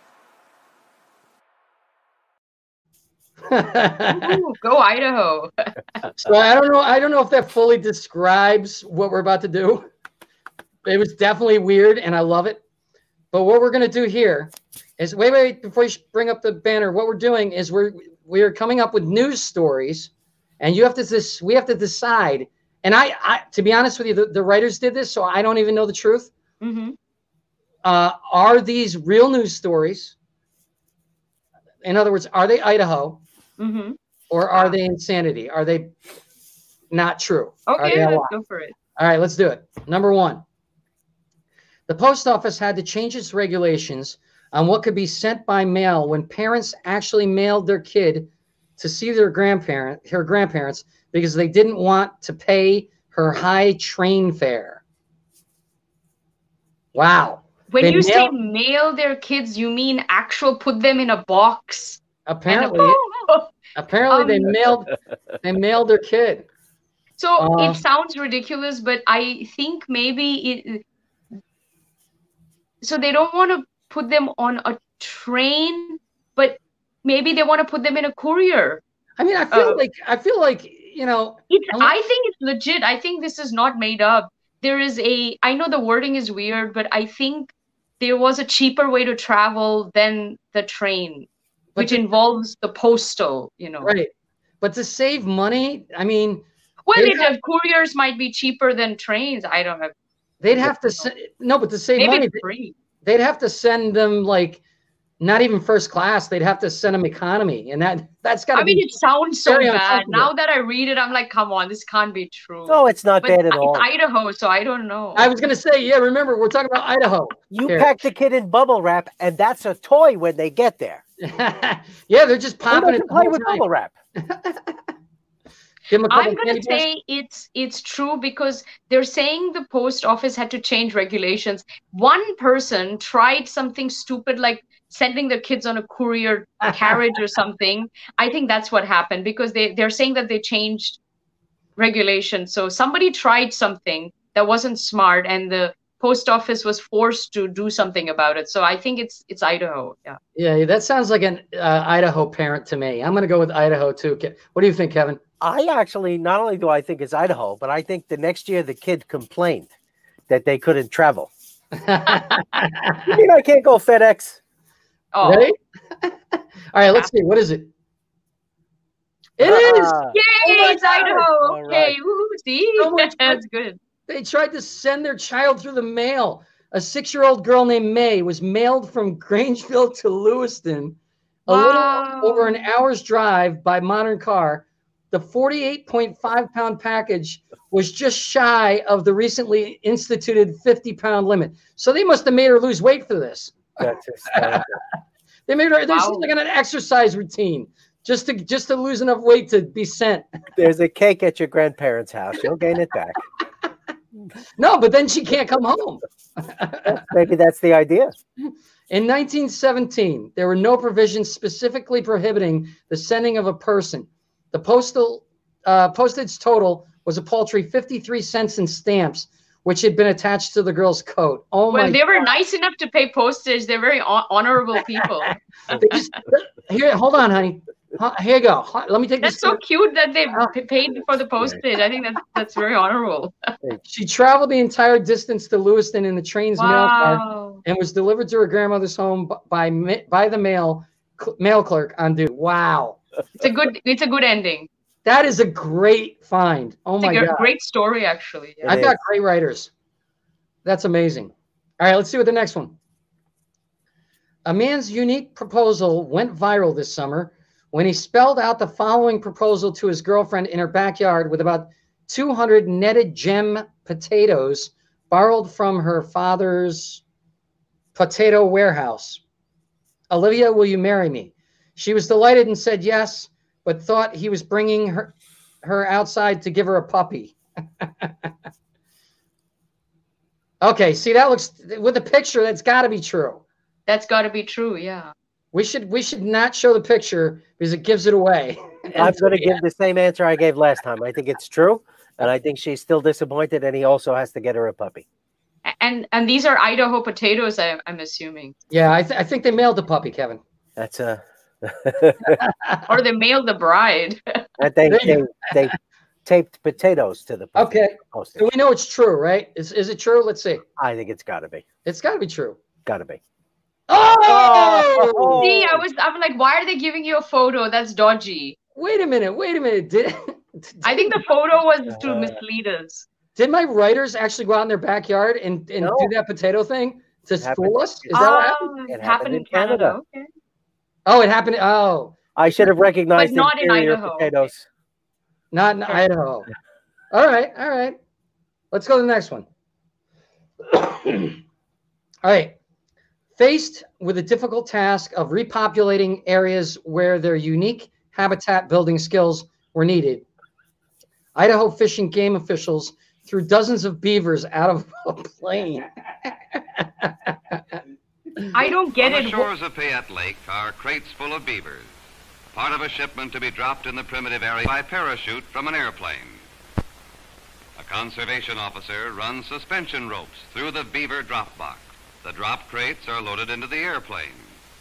Ooh, go Idaho. So I don't know. I don't know if that fully describes what we're about to do. It was definitely weird, and I love it. But what we're going to do here is wait, wait, before you bring up the banner. What we're doing is we're we are coming up with news stories, and you have to this. We have to decide. And I, I, to be honest with you, the, the writers did this, so I don't even know the truth. Mm-hmm. Uh, are these real news stories? In other words, are they Idaho? Mm-hmm. Or are they insanity? Are they not true? Are Okay, they a let's lie? go for it. All right, let's do it. Number one, the post office had to change its regulations on what could be sent by mail when parents actually mailed their kid to see their grandparent, her grandparents, because they didn't want to pay her high train fare. Wow. When They you say mail- mail their kids, you mean actual put them in a box? Apparently, And a- apparently they Um, mailed they mailed their kid. So Uh, it sounds ridiculous, but I think maybe it. So they don't want to put them on a train, but maybe they want to put them in a courier. I mean, I feel Uh, like I feel like you know. It's, Unless- I think it's legit. I think this is not made up. There is a, I know the wording is weird, but I think there was a cheaper way to travel than the train, But which the- involves the postal, you know. Right. But to save money, I mean, Well, They it, have- uh, couriers might be cheaper than trains. I don't know. they'd have to send, no, but to save Maybe money, it's free. they'd have to send them like not even first class. They'd have to send them economy, and that that's got to I mean, be. it sounds so very bad. uncomfortable. Now that I read it, I'm like, come on, this can't be true. No, it's not but bad at it's all. Idaho, so I don't know. I was gonna say, yeah. Remember, we're talking about Idaho. You Here. pack the kid in bubble wrap, and that's a toy when they get there. Yeah, they're just Who popping it. doesn't the play whole with time. bubble wrap? Give 'em a couple I'm gonna candy bars. say it's it's true because they're saying the post office had to change regulations. One person tried something stupid like sending their kids on a courier carriage or something. I think that's what happened because they they're saying that they changed regulations. So somebody tried something that wasn't smart, and the post office was forced to do something about it. So I think it's it's Idaho. Yeah. Yeah, that sounds like an uh, Idaho parent to me. I'm gonna go with Idaho too. Ke- What do you think, Kevin? I actually, not only do I think it's Idaho, but I think the next year the kid complained that they couldn't travel. You mean I can't go FedEx? Oh, Ready? All right, let's see. What is it? It is. Ah, yay! Oh my it's God. Idaho. All Okay. right. Woo, see, So much fun. that's good. They tried to send their child through the mail. A six-year-old girl named May was mailed from Grangeville to Lewiston, a Wow. little over an hour's drive by modern car. The forty-eight point five pound package was just shy of the recently instituted fifty pound limit. So they must have made her lose weight for this. That's hysterical. They made her. This Wow. is like an exercise routine, just to just to lose enough weight to be sent. There's a cake at your grandparents' house. You'll gain it back. No, but then she can't come home. Maybe that's the idea. In nineteen seventeen, there were no provisions specifically prohibiting the sending of a person. The postal uh, postage total was a paltry fifty-three cents in stamps, which had been attached to the girl's coat. Oh Well, my! they were nice enough to pay postage. They're very hon- honorable people. They just, here, hold on, honey. Huh, Here you go. Huh, Let me take That's this. so cute that they p- paid for the postage. I think that's that's very honorable. She traveled the entire distance to Lewiston in the train's mail car Wow. and was delivered to her grandmother's home b- by ma- by the mail cl- mail clerk on duty. Wow, It's a good it's a good ending. that is a great find. Oh It's a my gr- god, great story, actually. Yeah. I've It got is. great writers. That's amazing. All right, let's see what the next one. A man's unique proposal went viral this summer when he spelled out the following proposal to his girlfriend in her backyard with about two hundred netted gem potatoes borrowed from her father's potato warehouse. Olivia, will you marry me? She was delighted and said yes, but thought he was bringing her, her outside to give her a puppy. Okay, see, that looks, with the picture, that's got to be true. That's got to be true. Yeah. We should we should not show the picture because it gives it away. I'm going to give the same answer I gave last time. I think it's true, and I think she's still disappointed, and he also has to get her a puppy. A- And and these are Idaho potatoes. I, I'm assuming, Yeah, I, th- I think they mailed the puppy, Kevin. That's a. or they mailed the bride. that they, There they, you they taped potatoes to the puppy. Okay, Posted. so we know it's true, right? Is is it true? Let's see. I think it's got to be. It's got to be true. Got to be. Oh! See, I was I'm like, why are they giving you a photo? That's dodgy. Wait a minute. Wait a minute. Did I think the photo was to mislead us. did my writers actually go out in their backyard and, and No. do that potato thing to It fool happened- us? Is that what happened? Oh, It it happened happened in in Canada. Canada. Okay. Oh, it happened. Oh, I should have recognized But not in inferior Idaho. potatoes. not in Idaho. All right. All right. Let's go to the next one. All right. Faced with the difficult task of repopulating areas where their unique habitat building skills were needed, Idaho Fish and Game officials threw dozens of beavers out of a plane. I don't get On the it. shores of Payette Lake are crates full of beavers, part of a shipment to be dropped in the primitive area by parachute from an airplane. A conservation officer runs suspension ropes through the beaver drop box. The drop crates are loaded into the airplane.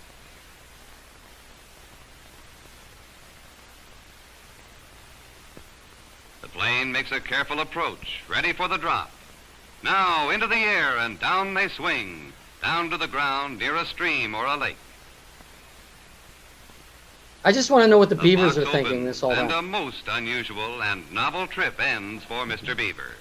The plane makes a careful approach, ready for the drop. Now into the air and down they swing, down to the ground near a stream or a lake. I just want to know what the The beavers are box thinking opens, this all and time. a most unusual and novel trip ends for Mister Beaver.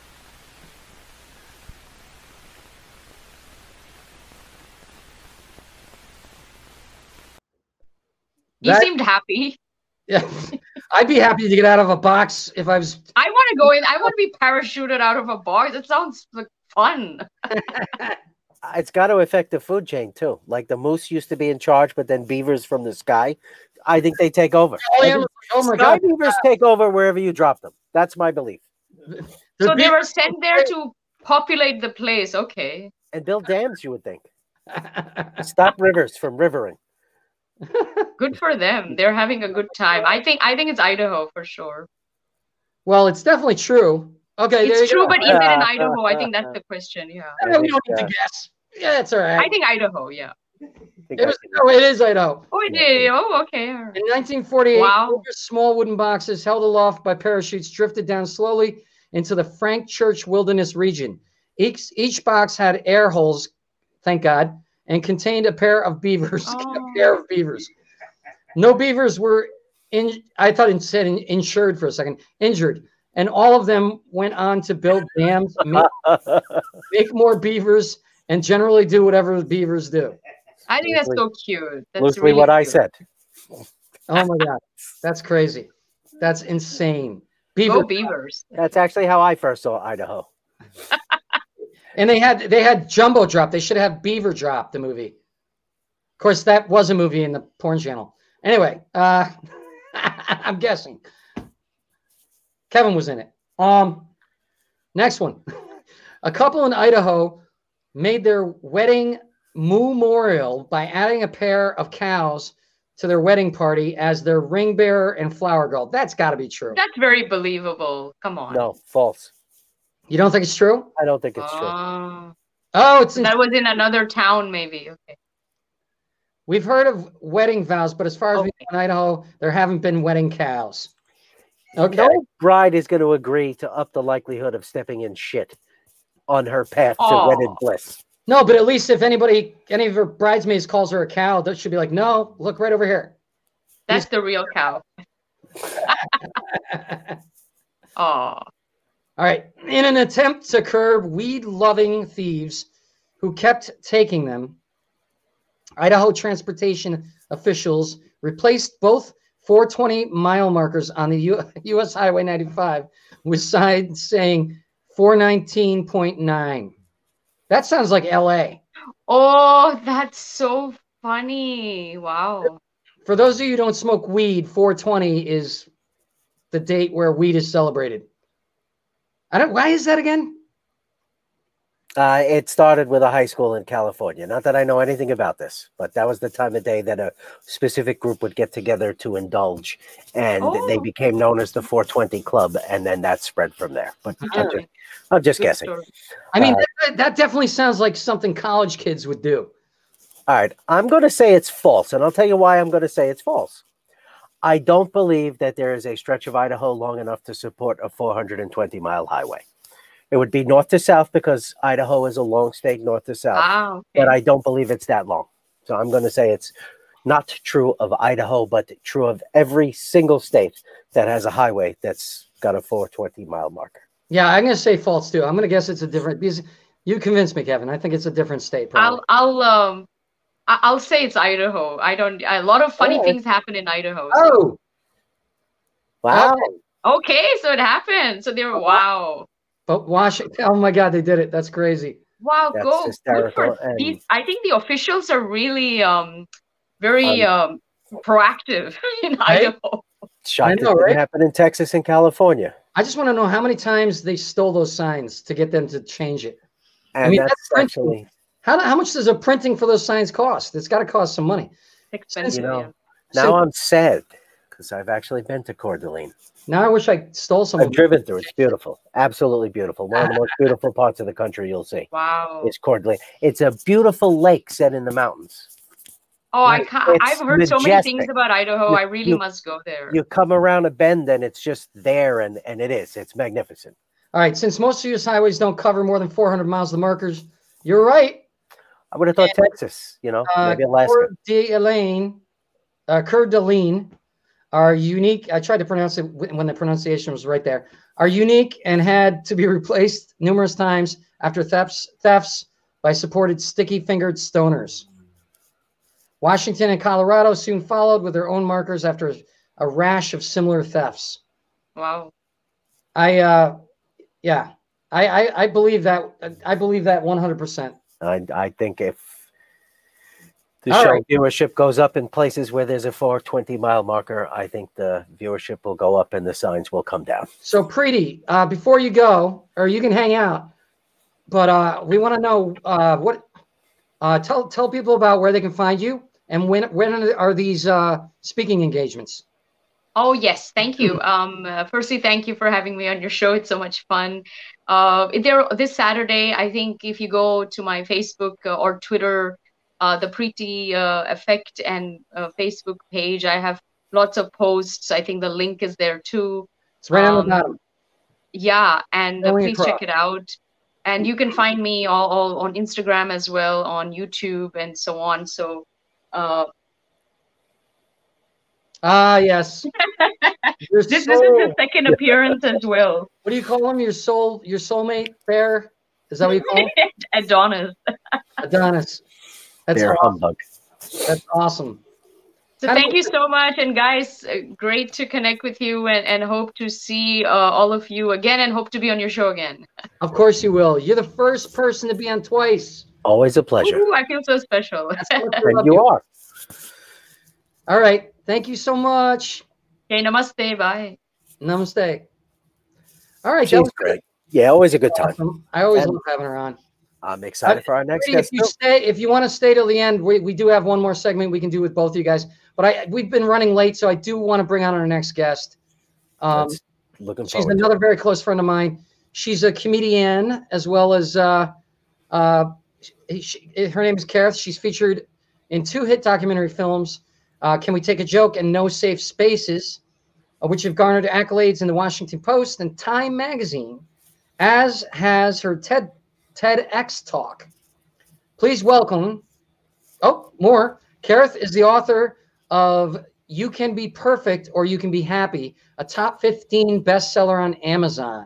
He That- seemed happy. Yeah, I'd be happy to get out of a box if I was. I want to go in. I want to be parachuted out of a box. It sounds like fun. It's got to affect the food chain too. Like the moose used to be in charge, but then beavers from the sky, I think they take over. Oh, I yeah, think oh my sky God! beavers take over wherever you drop them. That's my belief. The So they beaver- were sent there to populate the place. Okay. And build dams, you would think. Stop rivers from rivering. Good for them. They're having a good time. I think I think it's Idaho for sure. Well, it's definitely true. Okay, there It's you true, go. but is it in Idaho? I think that's the question. Yeah. Eh, we don't need to guess. Yeah, it's all right. I think Idaho. Yeah. it, was, no, it is Idaho. Oh, it did. Oh, okay. all right. In nineteen forty-eight, Wow. four small wooden boxes held aloft by parachutes drifted down slowly into the Frank Church Wilderness region. Each, each box had air holes, thank God, and contained a pair of beavers. Oh. a pair of beavers. No beavers were in. I thought it said in, insured for a second. Injured. and all of them went on to build dams, make, make more beavers, and generally do whatever the beavers do. I think that's so cute. That's Loosely really what I cute. said. Oh my God, that's crazy. That's insane. Beaver, Go Beavers. That's actually how I first saw Idaho. and they had they had Jumbo Drop. They should have Beaver Drop, the movie. Of course, that was a movie in the porn channel. Anyway, uh, I'm guessing Kevin was in it. Um, next one. A couple in Idaho made their wedding memorial by adding a pair of cows to their wedding party as their ring bearer and flower girl. That's got to be true. That's very believable. Come on. No, false. You don't think it's true? I don't think it's true. Uh, Oh, it's in, that was in another town, maybe. Okay. we've heard of wedding vows, but as far as we Okay. know in Idaho, there haven't been wedding cows. Okay. No bride is going to agree to up the likelihood of stepping in shit on her path to Aw. wedded bliss. No, but at least if anybody, any of her bridesmaids calls her a cow, that should be like, no, look right over here. That's the real cow. Oh. All right. In an attempt to curb weed-loving thieves who kept taking them, Idaho transportation officials replaced both four twenty mile markers on the U- U.S. Highway ninety-five with signs saying four nineteen point nine. That sounds like L A. Oh, that's so funny. Wow. For those of you who don't smoke weed, four twenty is the date where weed is celebrated. I don't. Why is that again? Uh, it started with a high school in California. Not that I know anything about this, but that was the time of day that a specific group would get together to indulge, and Oh. they became known as the four twenty Club, and then that spread from there. But I'm Really? just, I'm just Good guessing. story. I mean, Uh, that, that definitely sounds like something college kids would do. All right, I'm going to say it's false, and I'll tell you why I'm going to say it's false. I don't believe that there is a stretch of Idaho long enough to support a four hundred twenty mile highway. It would be north to south because Idaho is a long state north to south, Ah, okay. but I don't believe it's that long. So I'm going to say it's not true of Idaho, but true of every single state that has a highway that's got a four twenty mile marker. Yeah, I'm going to say false too. I'm going to guess it's a different. Because you convinced me, Kevin. I think it's a different state. Probably. I'll I'll um I- I'll say it's Idaho. I don't. A lot of funny Oh. things happen in Idaho. so- Oh, Wow. Okay, so it happened. So they were wow. but Washington. Oh my God, they did it. That's crazy. Wow, That's go good hysterical, for and- these. I think the officials are really um very um proactive in Right? Idaho. Shocked I it know, didn't right? happen in Texas and California. I just want to know how many times they stole those signs to get them to change it. And mean, that's that's printing. actually, How, how much does a printing for those signs cost? It's got to cost some money. Expensive. you know, yeah. now So- I'm sad because I've actually been to Coeur d'Alene. Now I wish I stole some I've of them. driven through. It's beautiful. Absolutely beautiful. One of the most beautiful parts of the country you'll see Wow. is Coeur d'Alene. It's a beautiful lake set in the mountains. Oh, I Right. can't. It's I've heard so many majestic. things about Idaho. You- I really you- must go there. You come around a bend and it's just there, and, and it is. It's magnificent. All right, since most of U S highways don't cover more than four hundred miles of the markers, you're right. I would have thought Texas, you know, Uh, maybe Alaska. Coeur d'Alene, uh, Coeur d'Alene are unique. I tried to pronounce it wh- when the pronunciation was right there. Are unique and had to be replaced numerous times after thefts thefts by supported sticky-fingered stoners. Washington and Colorado soon followed with their own markers after a rash of similar thefts. Wow. I, uh, yeah, I, I, I believe that. I believe that one hundred percent. I, I think if the All show right. viewership goes up in places where there's a four twenty mile marker, I think the viewership will go up and the signs will come down. So, Preeti, uh, before you go, or you can hang out, but uh, we want to know uh, what. Uh, tell tell people about where they can find you and when when are these uh, speaking engagements? Oh yes, thank you. Um, uh, firstly, thank you for having me on your show. It's so much fun. Uh, there this Saturday, I think if you go to my Facebook uh, or Twitter, uh, the Preeti uh, Effect and uh, Facebook page, I have lots of posts. I think the link is there too. It's right on Um, the bottom. Yeah, and uh, Going please across. check it out. And you can find me all, all on Instagram as well, on YouTube and so on. So, uh, Ah, yes. Your This, this is soul. his second appearance as well. What do you call him? Your soul, your soulmate, Bear? Is that what you call him? Adonis. Adonis. That's Bear awesome. humbug. That's awesome. So Kind of- thank you so much, and guys, uh, great to connect with you, and, and hope to see uh, all of you again, and hope to be on your show again. Of course you will. You're the first person to be on twice. Always a pleasure. Ooh, I feel so special. That's how much I And love you are. All right. Thank you so much. Okay, namaste, bye. Namaste. All right. She's that was great. Yeah, always a good time. awesome. I always And- love having her on. I'm excited for our next If guest. you too. stay, if you want to stay till the end, we, we do have one more segment we can do with both of you guys. But I we've been running late, so I do want to bring on our next guest. Um, That's- Looking she's forward. to another very close friend of mine. She's a comedian as well as uh, uh, she, her name is Kareth. She's featured in two hit documentary films, uh, Can We Take a Joke and No Safe Spaces, uh, which have garnered accolades in the Washington Post and Time Magazine, as has her TED TEDx talk. Please welcome, oh, more. Kareth is the author of You Can Be Perfect or You Can Be Happy, a top fifteen bestseller on Amazon.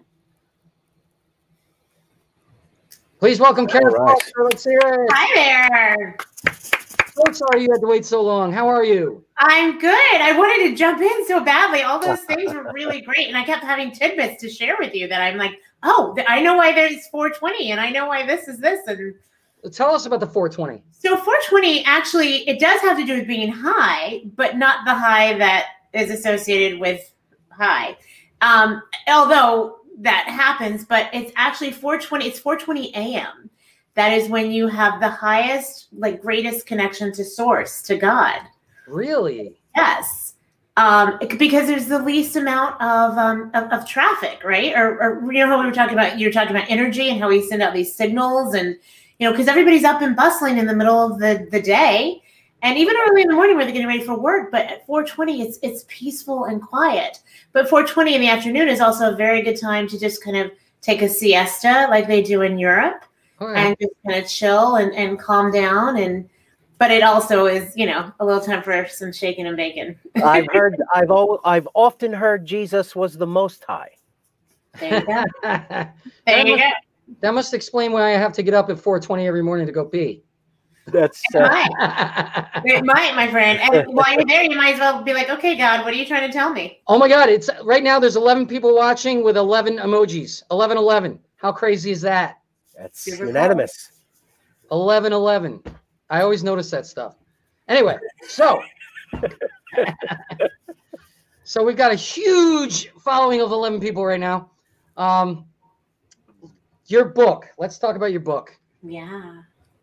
Please welcome Kareth All right. Foster. Let's hear it. Hi there. So sorry you had to wait so long. How are you? I'm good. I wanted to jump in so badly. All those things were really great. And I kept having tidbits to share with you that I'm like, oh, th- I know why there's four twenty and I know why this is this. And Tell us about the four twenty. so four twenty actually, it does have to do with being high, but not the high that is associated with high. Um, although that happens, but it's actually four twenty. It's four twenty a m That is when you have the highest, like greatest connection to source, to God. Really? Yes. Um, it- because there's the least amount of, um, of, of traffic, right? Or, or, you know, how we were talking about, you're talking about energy and how we send out these signals and, you know, because everybody's up and bustling in the middle of the, the day and even early in the morning where they're getting ready for work. But at four twenty, it's, it's peaceful and quiet. But four twenty in the afternoon is also a very good time to just kind of take a siesta like they do in Europe. All right. And just kind of chill and, and calm down. And but it also is, you know, a little time for some shaking and baking. I've heard. I've al- I've often heard Jesus was the Most High. There you go. that, There you must, go. that must explain why I have to get up at four twenty every morning to go pee. That's It uh, might. It might, my friend. And while you're there, you might as well be like, okay, God, what are you trying to tell me? Oh my God! It's right now. There's eleven people watching with eleven emojis. eleven eleven. How crazy is that? that's Super unanimous. eleven eleven. I always notice that stuff. Anyway, so so we've got a huge following of eleven people right now. Um, your book. Let's talk about your book. Yeah.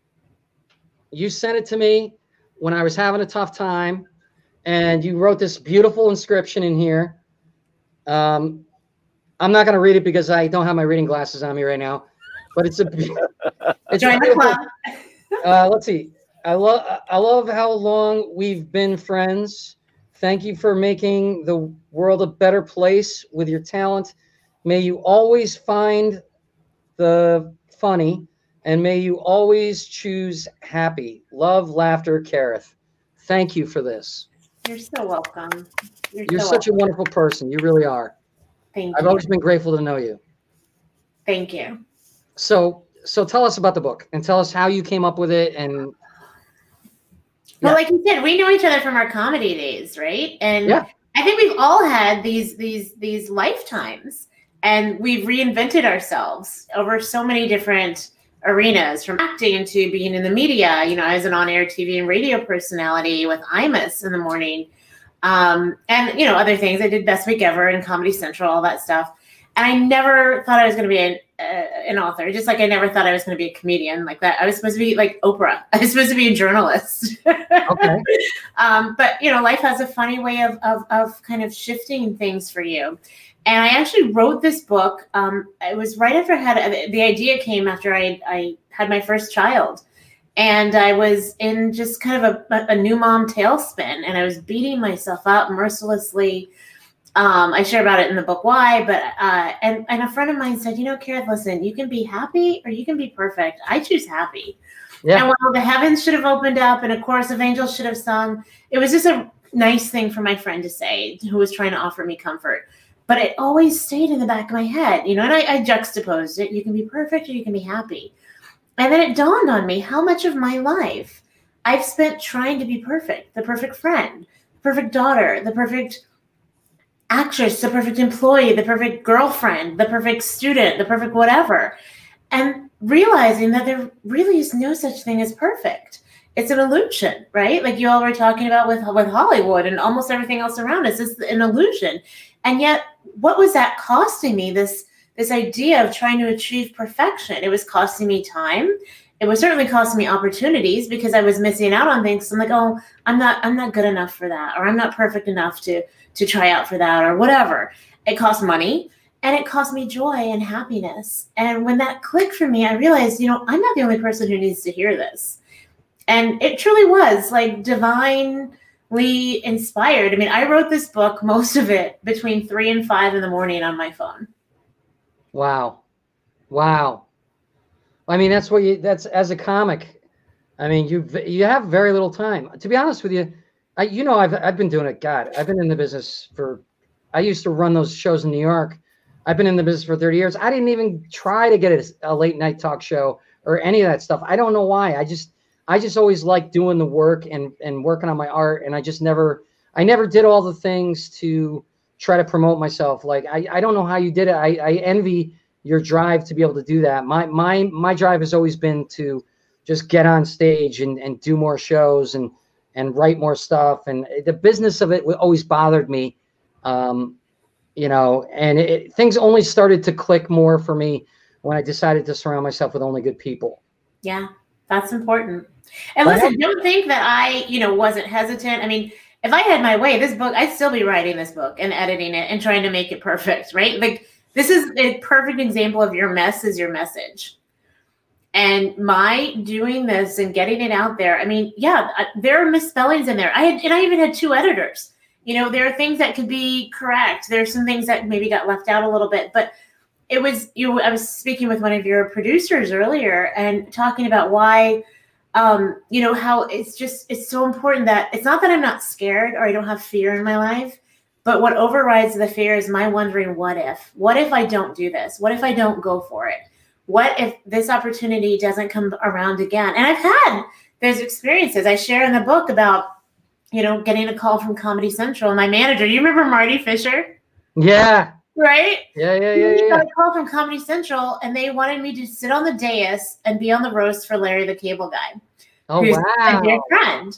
You sent it to me when I was having a tough time, and you wrote this beautiful inscription in here. Um, I'm not going to read it because I don't have my reading glasses on me right now, but it's a be- it's Join a the beautiful- club. Uh, let's see. I love I love how long we've been friends. Thank you for making the world a better place with your talent. May you always find the funny, and may you always choose happy. Love, laughter, Kareth. Thank you for this. You're so welcome. You're, You're so such a welcome. wonderful person. You really are. Thank I've you. always been grateful to know you. Thank you. So, so tell us about the book and tell us how you came up with it. And Well, Yeah. like you said, we know each other from our comedy days, right? And Yeah. I think we've all had these these these lifetimes, and we've reinvented ourselves over so many different arenas, from acting to being in the media. You know, I was an on-air T V and radio personality with Imus in the morning, um, and you know other things. I did Best Week Ever and Comedy Central, all that stuff. And I never thought I was going to be an, uh, an author, just like I never thought I was going to be a comedian like that. I was supposed to be like Oprah. I was supposed to be a journalist. okay, um, but, you know, life has a funny way of, of, of kind of shifting things for you. And I actually wrote this book. Um, it was right after I had, the idea came after I, I had my first child. And I was in just kind of a, a new mom tailspin, and I was beating myself up mercilessly. Um, I share about it in the book, Why, but, uh, and, and a friend of mine said, you know, Kareth, listen, you can be happy or you can be perfect. I choose happy. Yeah. And while the heavens should have opened up and a chorus of angels should have sung, it was just a nice thing for my friend to say who was trying to offer me comfort. But it always stayed in the back of my head, you know, and I, I juxtaposed it. You can be perfect or you can be happy. And then it dawned on me how much of my life I've spent trying to be perfect, the perfect friend, the perfect daughter, the perfect actress, the perfect employee, the perfect girlfriend, the perfect student, the perfect whatever. And realizing that there really is no such thing as perfect. It's an illusion, right? Like you all were talking about with, with Hollywood and almost everything else around us. It's an illusion. And yet, what was that costing me, this, this idea of trying to achieve perfection? It was costing me time. It was certainly costing me opportunities because I was missing out on things. I'm like, oh, I'm not, I'm not good enough for that, or I'm not perfect enough to, to try out for that, or whatever. It cost money, and it cost me joy and happiness. And when that clicked for me, I realized, you know, I'm not the only person who needs to hear this. And it truly was like divinely inspired. I mean, I wrote this book, most of it between three and five in the morning on my phone. Wow. Wow. I mean, that's what you, that's as a comic. I mean, you, you have very little time. To be honest with you, I, you know, I've, I've been doing it. God, I've been in the business for, I used to run those shows in New York. I've been in the business for thirty years. I didn't even try to get a, a late night talk show or any of that stuff. I don't know why. I just, I just always liked doing the work and, and working on my art. And I just never, I never did all the things to try to promote myself. Like, I, I don't know how you did it. I, I envy your drive to be able to do that. My, my, my drive has always been to just get on stage and, and do more shows and, and write more stuff. And the business of it always bothered me. Um, you know, and it, things only started to click more for me when I decided to surround myself with only good people. Yeah, that's important. And listen, don't think that I, you know, wasn't hesitant. I mean, if I had my way, this book, I'd still be writing this book and editing it and trying to make it perfect, right? Like, this is a perfect example of your mess is your message. And my doing this and getting it out there, I mean, yeah, there are misspellings in there. I had, and I even had two editors. You know, there are things that could be correct. There's some things that maybe got left out a little bit, but it was, you, I was speaking with one of your producers earlier and talking about why, um, you know, how it's just, it's so important that it's not that I'm not scared or I don't have fear in my life, but what overrides the fear is my wondering, what if, what if I don't do this? What if I don't go for it? What if this opportunity doesn't come around again? And I've had those experiences. I share in the book about, you know, getting a call from Comedy Central. My manager, you remember Marty Fisher? Yeah. Right? Yeah, yeah, yeah, He yeah. got a call from Comedy Central, and they wanted me to sit on the dais and be on the roast for Larry the Cable Guy. Oh, who's wow. a dear friend.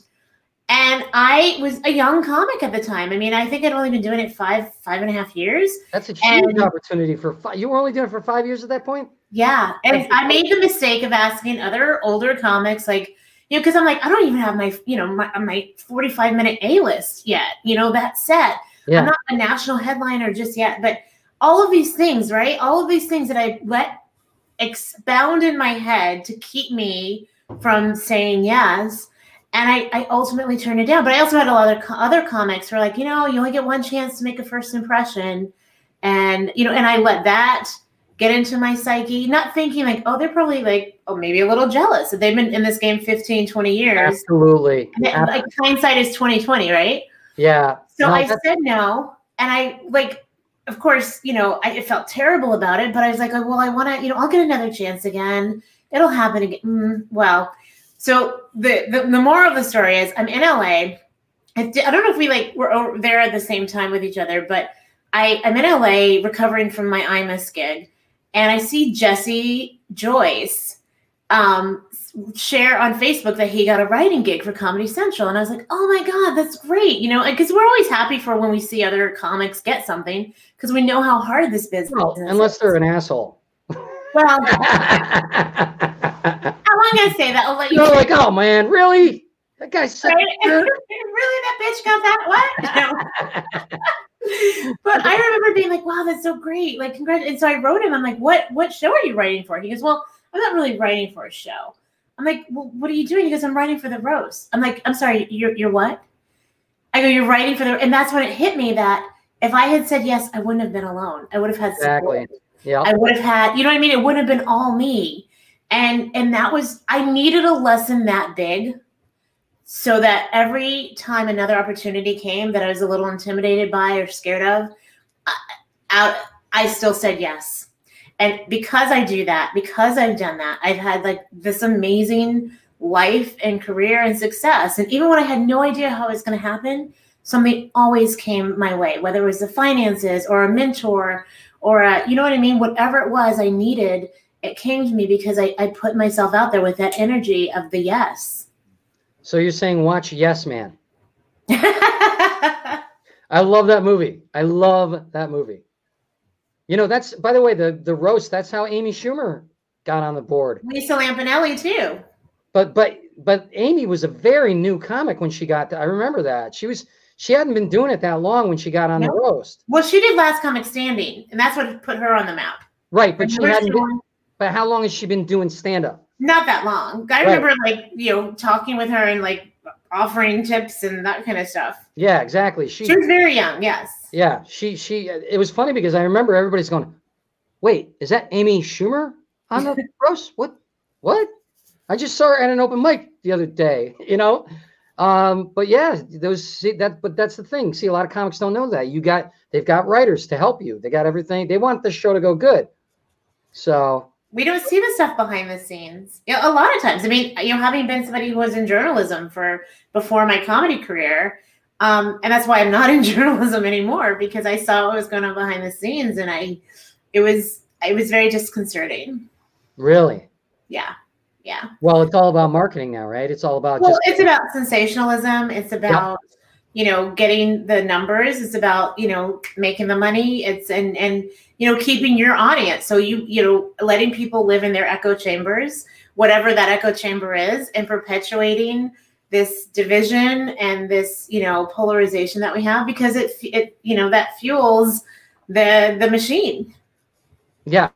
And I was a young comic at the time. I mean, I think I'd only been doing it five, five and a half years. That's a huge And- opportunity for five. You were only doing it for five years at that point? Yeah. And I made the mistake of asking other older comics, like, you know, because I'm like, I don't even have my, you know, my, my forty-five minute A-list yet, you know, that set. Yeah. I'm not a national headliner just yet, but all of these things, right? All of these things that I let expound in my head to keep me from saying yes. And I, I ultimately turned it down. But I also had a lot of co- other comics who were like, you know, you only get one chance to make a first impression. And, you know, and I let that get into my psyche, not thinking like, oh, they're probably like, oh, maybe a little jealous if they've been in this game fifteen, twenty years. Absolutely. And it, like hindsight is twenty twenty, right? Yeah. So No, I that's- said no. And I like, of course, you know, I it felt terrible about it, but I was like, oh, well, I want to, you know, I'll get another chance again. It'll happen again. Mm, well, so the, the, the moral of the story is I'm in L A. I, I don't know if we like were over there at the same time with each other, but I, I'm in L A recovering from my I M U S gig. And I see Jesse Joyce um, share on Facebook that he got a writing gig for Comedy Central. And I was like, oh my God, that's great. You know, because we're always happy for when we see other comics get something because we know how hard this business Well, is. unless they're an asshole. Well, I'm not going to say that. I'll let you You're like, oh man, really? That guy's such Right? a jerk. Really, that bitch got that? What? But I remember being like, wow, that's so great. Like, congrats. And so I wrote him, I'm like, what, what show are you writing for? He goes, well, I'm not really writing for a show. I'm like, well, what are you doing? He goes, I'm writing for the roast. I'm like, I'm sorry, you're, you're what? I go, you're writing for the, and that's when it hit me that if I had said yes, I wouldn't have been alone. I would have had support. Exactly. Yeah. I would have had, you know what I mean? It wouldn't have been all me. And, and that was, I needed a lesson that big so that every time another opportunity came that I was a little intimidated by or scared of, I, I, I still said yes. And because I do that, because I've done that, I've had like this amazing life and career and success. And even when I had no idea how it was going to happen, something always came my way, whether it was the finances or a mentor or a, you know what I mean? Whatever it was I needed, it came to me because I, I put myself out there with that energy of the yes. So you're saying watch Yes Man. I love that movie. I love that movie. You know, that's, by the way, the, the roast, that's how Amy Schumer got on the board. Lisa Lampanelli too. But, but, but Amy was a very new comic when she got, to, I remember that. She was, she hadn't been doing it that long when she got on no. the roast. Well, she did Last Comic Standing, and that's what put her on the map. Right, but and she hadn't been, but how long has she been doing stand-up? Not that long. I Right. remember like, you know, talking with her and like offering tips and that kind of stuff. Yeah, exactly. She, She was very young, yes. yeah, she, she, it was funny because I remember everybody's going, wait, is that Amy Schumer on the roast? What, what? I just saw her at an open mic the other day, you know? Um, but yeah, those, see that, but that's the thing. See, a lot of comics don't know that. You got, they've got writers to help you. They got everything. They want the show to go good. So. We don't see the stuff behind the scenes. You know, a lot of times. I mean, you know, having been somebody who was in journalism for before my comedy career, um, and that's why I'm not in journalism anymore, because I saw what was going on behind the scenes, and I, it was, it was very disconcerting. Really? Yeah, yeah. Well, it's all about marketing now, right? It's all about Well, just. it's about sensationalism. It's about, you know, getting the numbers. It's about, you know, making the money. It's and and. you know, keeping your audience. So you, you know, letting people live in their echo chambers, whatever that echo chamber is, and perpetuating this division and this, you know, polarization that we have, because it, it, you know, that fuels the, the machine. Yeah.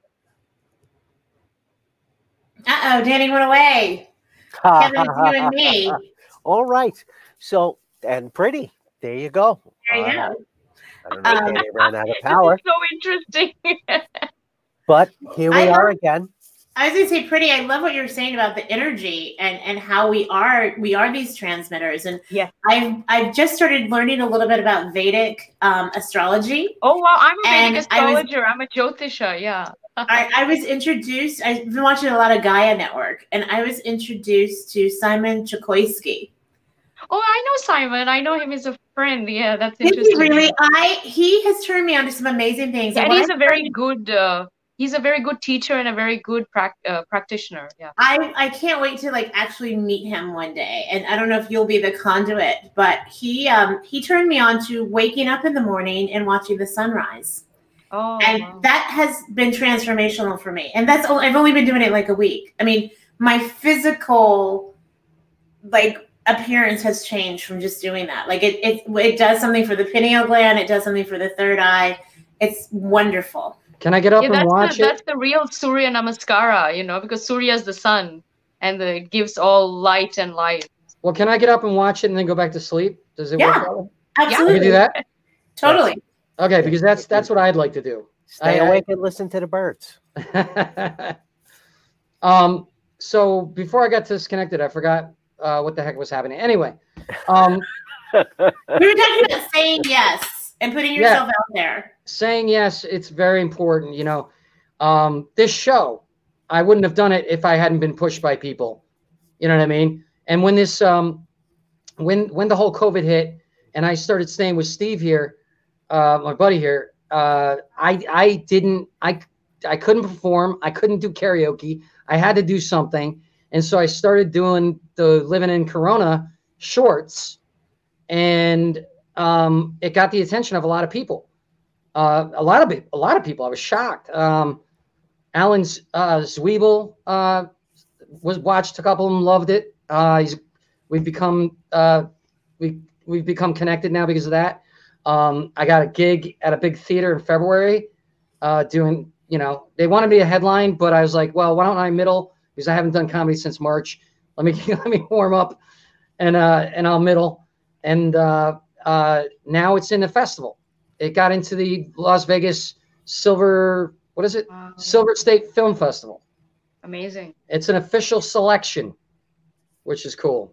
Uh-oh, Danny went away. Kevin, it's you and me. All right. So, and Pretty, there you go. There you Uh, go. I don't know if Um, Danny ran out of power, This is so interesting. but here we I are love- again. I was gonna say, Pretty, I love what you're saying about the energy and, and how we are we are these transmitters. And yeah, I've I've just started learning a little bit about Vedic um, astrology. Oh wow, I'm a And Vedic I was- astrologer. I'm a Jyotisha. Yeah. I, I was introduced. I've been watching a lot of Gaia Network, and I was introduced to Simon Chikoisky. Oh, I know Simon. I know him as a friend. Yeah, that's Did interesting. he really? I he has turned me on to some amazing things. Yeah, and when he's I a very started- good. Uh, he's a very good teacher and a very good prac- uh, practitioner. Yeah. I, I can't wait to like actually meet him one day. And I don't know if you'll be the conduit, but he um he turned me on to waking up in the morning and watching the sunrise. Oh. And wow. that has been transformational for me. And that's only, I've only been doing it like a week. I mean, my physical like appearance has changed from just doing that. Like it it it does something for the pineal gland, it does something for the third eye. It's wonderful. Can I get up Yeah, and that's watch the, it? that's the real Surya Namaskara, you know, because Surya is the sun and the, it gives all light and light. Well, can I get up and watch it and then go back to sleep? Does it Yeah. work that way? I Absolutely. can do that? Totally. Okay, because that's that's what I'd like to do. Stay I- I- awake and listen to the birds. um, so before I got disconnected, I forgot uh, what the heck was happening. Anyway, um, We were talking about saying yes and putting Yeah. yourself out there. saying yes, it's very important. You know, um, this show, I wouldn't have done it if I hadn't been pushed by people. You know what I mean? And when this, um, when when the whole COVID hit, and I started staying with Steve here, uh, my buddy here, uh, I I didn't I I couldn't perform. I couldn't do karaoke. I had to do something, and so I started doing the Living in Corona shorts, and um, it got the attention of a lot of people. Uh, a lot of pe- a lot of people. I was shocked. Um, Alan Z- uh, Zwiebel uh, was watched a couple of them, loved it. Uh, he's we've become uh, we we've become connected now because of that. Um, I got a gig at a big theater in February, uh, doing, you know, they wanted me to headline, but I was like, well, why don't I middle, because I haven't done comedy since March. Let me let me warm up, and uh, and I'll middle. And uh, uh, now it's in the festival. It got into the Las Vegas Silver, what is it? Wow. Silver State Film Festival. Amazing. It's an official selection, which is cool.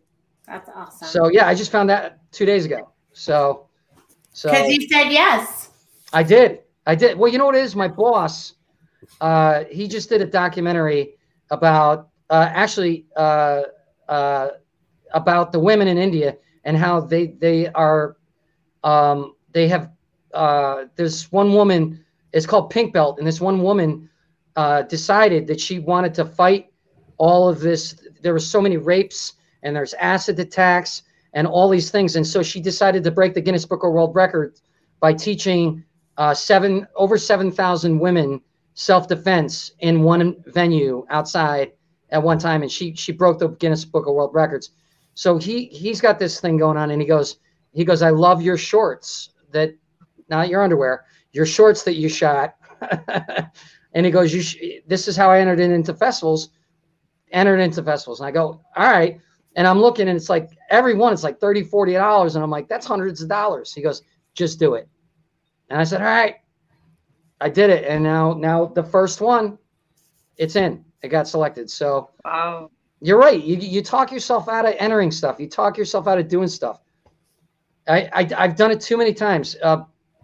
That's awesome. So yeah, I just found that two days ago. So, so because you said yes. I did. I did. Well, you know what it is? My boss, uh, he just did a documentary about uh, actually uh, uh, about the women in India and how they they are um, they have uh, there's one woman. It's called Pink Belt, and this one woman uh, decided that she wanted to fight all of this. There were so many rapes, and there's acid attacks, and all these things, and so she decided to break the Guinness Book of World Records by teaching uh, seven over seven thousand women self-defense in one venue outside at one time, and she she broke the Guinness Book of World Records. So he he's got this thing going on, and he goes he goes, I love your shorts, that not your underwear, your shorts that you shot. And he goes, you sh- this is how I entered in into festivals, entered into festivals. And I go, all right. And I'm looking, and it's like every one, it's like thirty, forty dollars. And I'm like, that's hundreds of dollars. He goes, just do it. And I said, all right. I did it. And now, now the first one, it's in. It got selected. So Wow. you're right. You, you talk yourself out of entering stuff. You talk yourself out of doing stuff. I, I, I've done it too many times. Uh,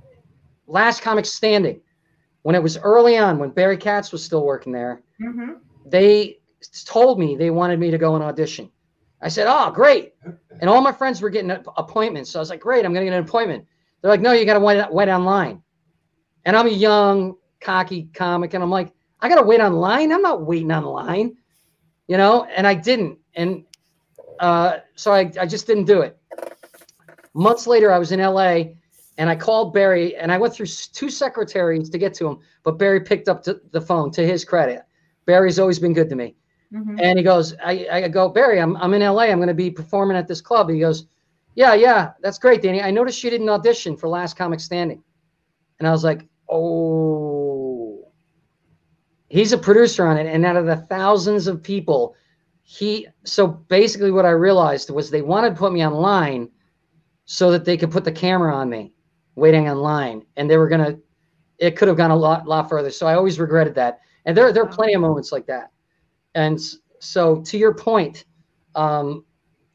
Last Comic Standing, when it was early on, when Barry Katz was still working there, Mm-hmm. they told me they wanted me to go and audition. I said, oh, great. And all my friends were getting appointments. So I was like, great, I'm going to get an appointment. They're like, no, you got to wait, wait online. And I'm a young, cocky comic. And I'm like, I got to wait online? I'm not waiting online, you know? And I didn't. And uh, so I, I just didn't do it. Months later, I was in L A, and I called Barry, and I went through two secretaries to get to him, but Barry picked up the phone, to his credit. Barry's always been good to me. Mm-hmm. And he goes, I, I go, Barry, I'm, I'm in L A. I'm going to be performing at this club. He goes, yeah, yeah, that's great, Danny. I noticed you didn't audition for Last Comic Standing. And I was like, oh. He's a producer on it. And out of the thousands of people, he, so basically what I realized was they wanted to put me online so that they could put the camera on me waiting online. And they were going to, it could have gone a lot, lot further. So I always regretted that. And there, there are plenty of moments like that. And so to your point, um,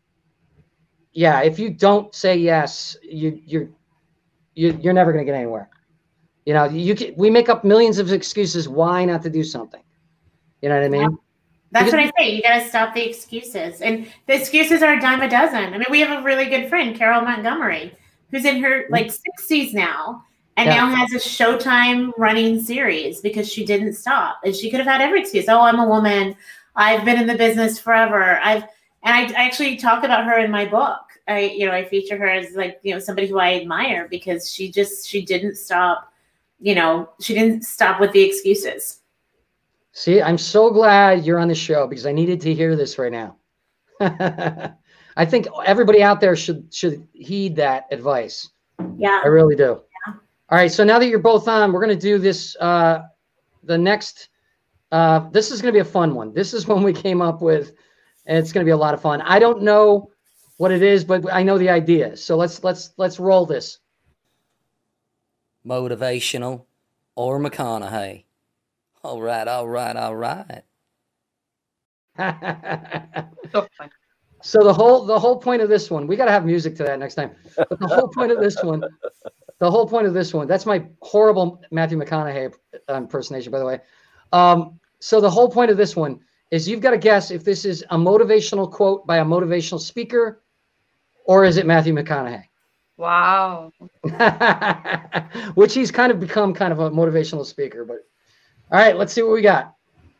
yeah, if you don't say yes, you, you're, you, you're never going to get anywhere. You know, you can, we make up millions of excuses why not to do something. You know what I mean? Yeah. That's Because- what I say. You got to stop the excuses. And the excuses are a dime a dozen. I mean, we have a really good friend, Carol Montgomery, who's in her like sixties now and Yeah. now has a Showtime running series because she didn't stop. And she could have had every excuse. Oh, I'm a woman. I've been in the business forever. I've and I, I actually talk about her in my book. I, you know, I feature her as like, you know, somebody who I admire because she just she didn't stop, you know, she didn't stop with the excuses. See, I'm so glad you're on the show because I needed to hear this right now. I think everybody out there should should heed that advice. Yeah. I really do. Yeah. All right. So now that you're both on, we're going to do this. Uh, the next, uh, this is going to be a fun one. This is one we came up with, and it's going to be a lot of fun. I don't know what it is, but I know the idea. So let's let's let's roll this. Motivational or McConaughey. All right, all right, all right. So fun. So the whole the whole point of this one, we got to have music to that next time. But the whole point of this one, the whole point of this one, that's my horrible Matthew McConaughey impersonation, by the way. Um, so the whole point of this one is you've got to guess if this is a motivational quote by a motivational speaker, or is it Matthew McConaughey? Wow. Which he's kind of become kind of a motivational speaker. But all right, let's see what we got.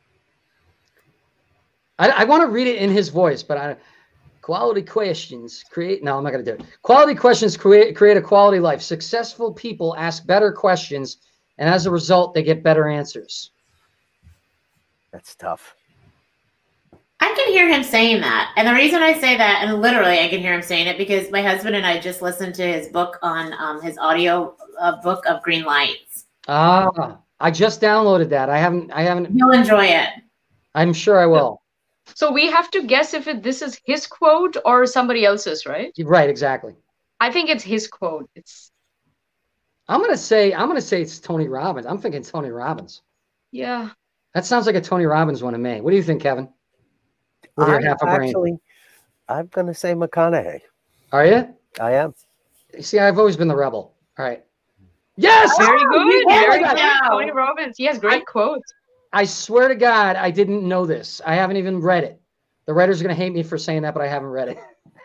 I, I want to read it in his voice, but I quality questions create. No, I'm not going to do it. Quality questions create create a quality life. Successful people ask better questions, and as a result, they get better answers. That's tough. I can hear him saying that. And the reason I say that, and literally I can hear him saying it, because my husband and I just listened to his book on um, his audio uh, book of Green Lights. Ah, I just downloaded that. I haven't. I haven't. You'll enjoy it. I'm sure I will. So we have to guess if it, this is his quote or somebody else's, right? Right, exactly. I think it's his quote. It's I'm gonna say. I'm gonna say it's Tony Robbins. I'm thinking Tony Robbins. yeah. That sounds like a Tony Robbins one to me. What do you think, Kevin? With your I'm half a brain. actually, I'm going to say McConaughey. Are you? I am. See, I've always been the rebel. All right. Yes. Very good. Oh, Very my good. God. Tony Robbins. He has great quotes. I swear to God, I didn't know this. I haven't even read it. The writers are going to hate me for saying that, but I haven't read it.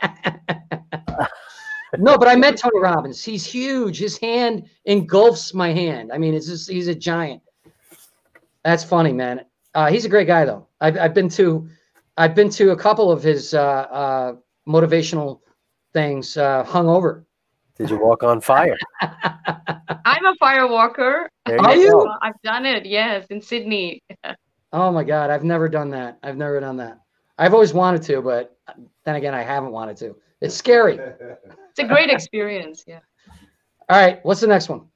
No, but I met Tony Robbins. He's huge. His hand engulfs my hand. I mean, it's just, he's a giant. That's funny, man. Uh, he's a great guy, though. I've, I've been to, I've been to a couple of his uh, uh, motivational things uh, hungover. Did you walk on fire? I'm a fire walker. There Are you you? go. I've done it. Yes, in Sydney. Oh my God, I've never done that. I've never done that. I've always wanted to, but then again, I haven't wanted to. It's scary. It's a great experience. Yeah. All right, what's the next one?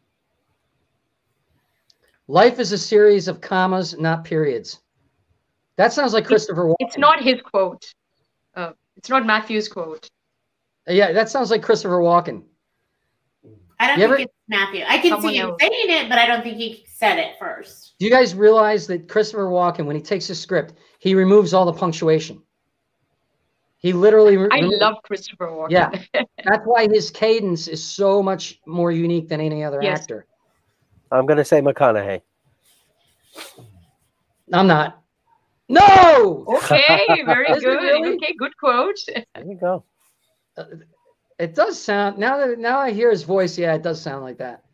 Life is a series of commas, not periods. That sounds like Christopher Walken. It's not his quote. Uh, it's not Matthew's quote. Yeah, that sounds like Christopher Walken. I don't You think ever- it's Matthew. I can Someone see him else. saying it, but I don't think he said it first. Do you guys realize that Christopher Walken, when he takes a script, he removes all the punctuation? He literally. I removes- love Christopher Walken. Yeah, that's why his cadence is so much more unique than any other Yes. actor. I'm going to say McConaughey. I'm not. No. Okay, very Is it good. really? Okay, good quote. There you go. It does sound now that now I hear his voice. Yeah, it does sound like that.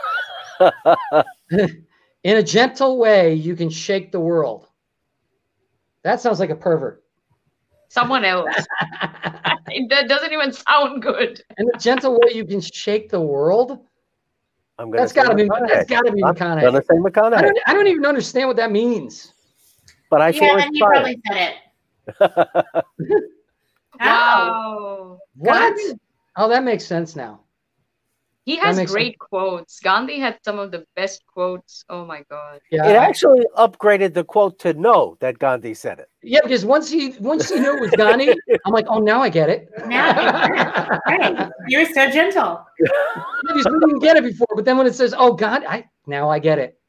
In a gentle way, you can shake the world. That sounds like a pervert. Someone else. It do- doesn't even sound good. In a gentle way, you can shake the world. I'm going That's to say got to be. McConaughey. That's got to be I'm McConaughey. going to say I McConaughey. don't. I don't even understand what that means. But I feel Yeah, and he inspired. probably said it. Wow. What? Oh, that makes sense now. He has makes great quotes. Gandhi had some of the best quotes. Oh my God. Yeah. It actually upgraded the quote to know that Gandhi said it. Yeah, because once he once he knew it was Gandhi, I'm like, oh, now I get it. Now, right. You were so gentle. I just didn't get it before, but then when it says, "Oh God," I now I get it.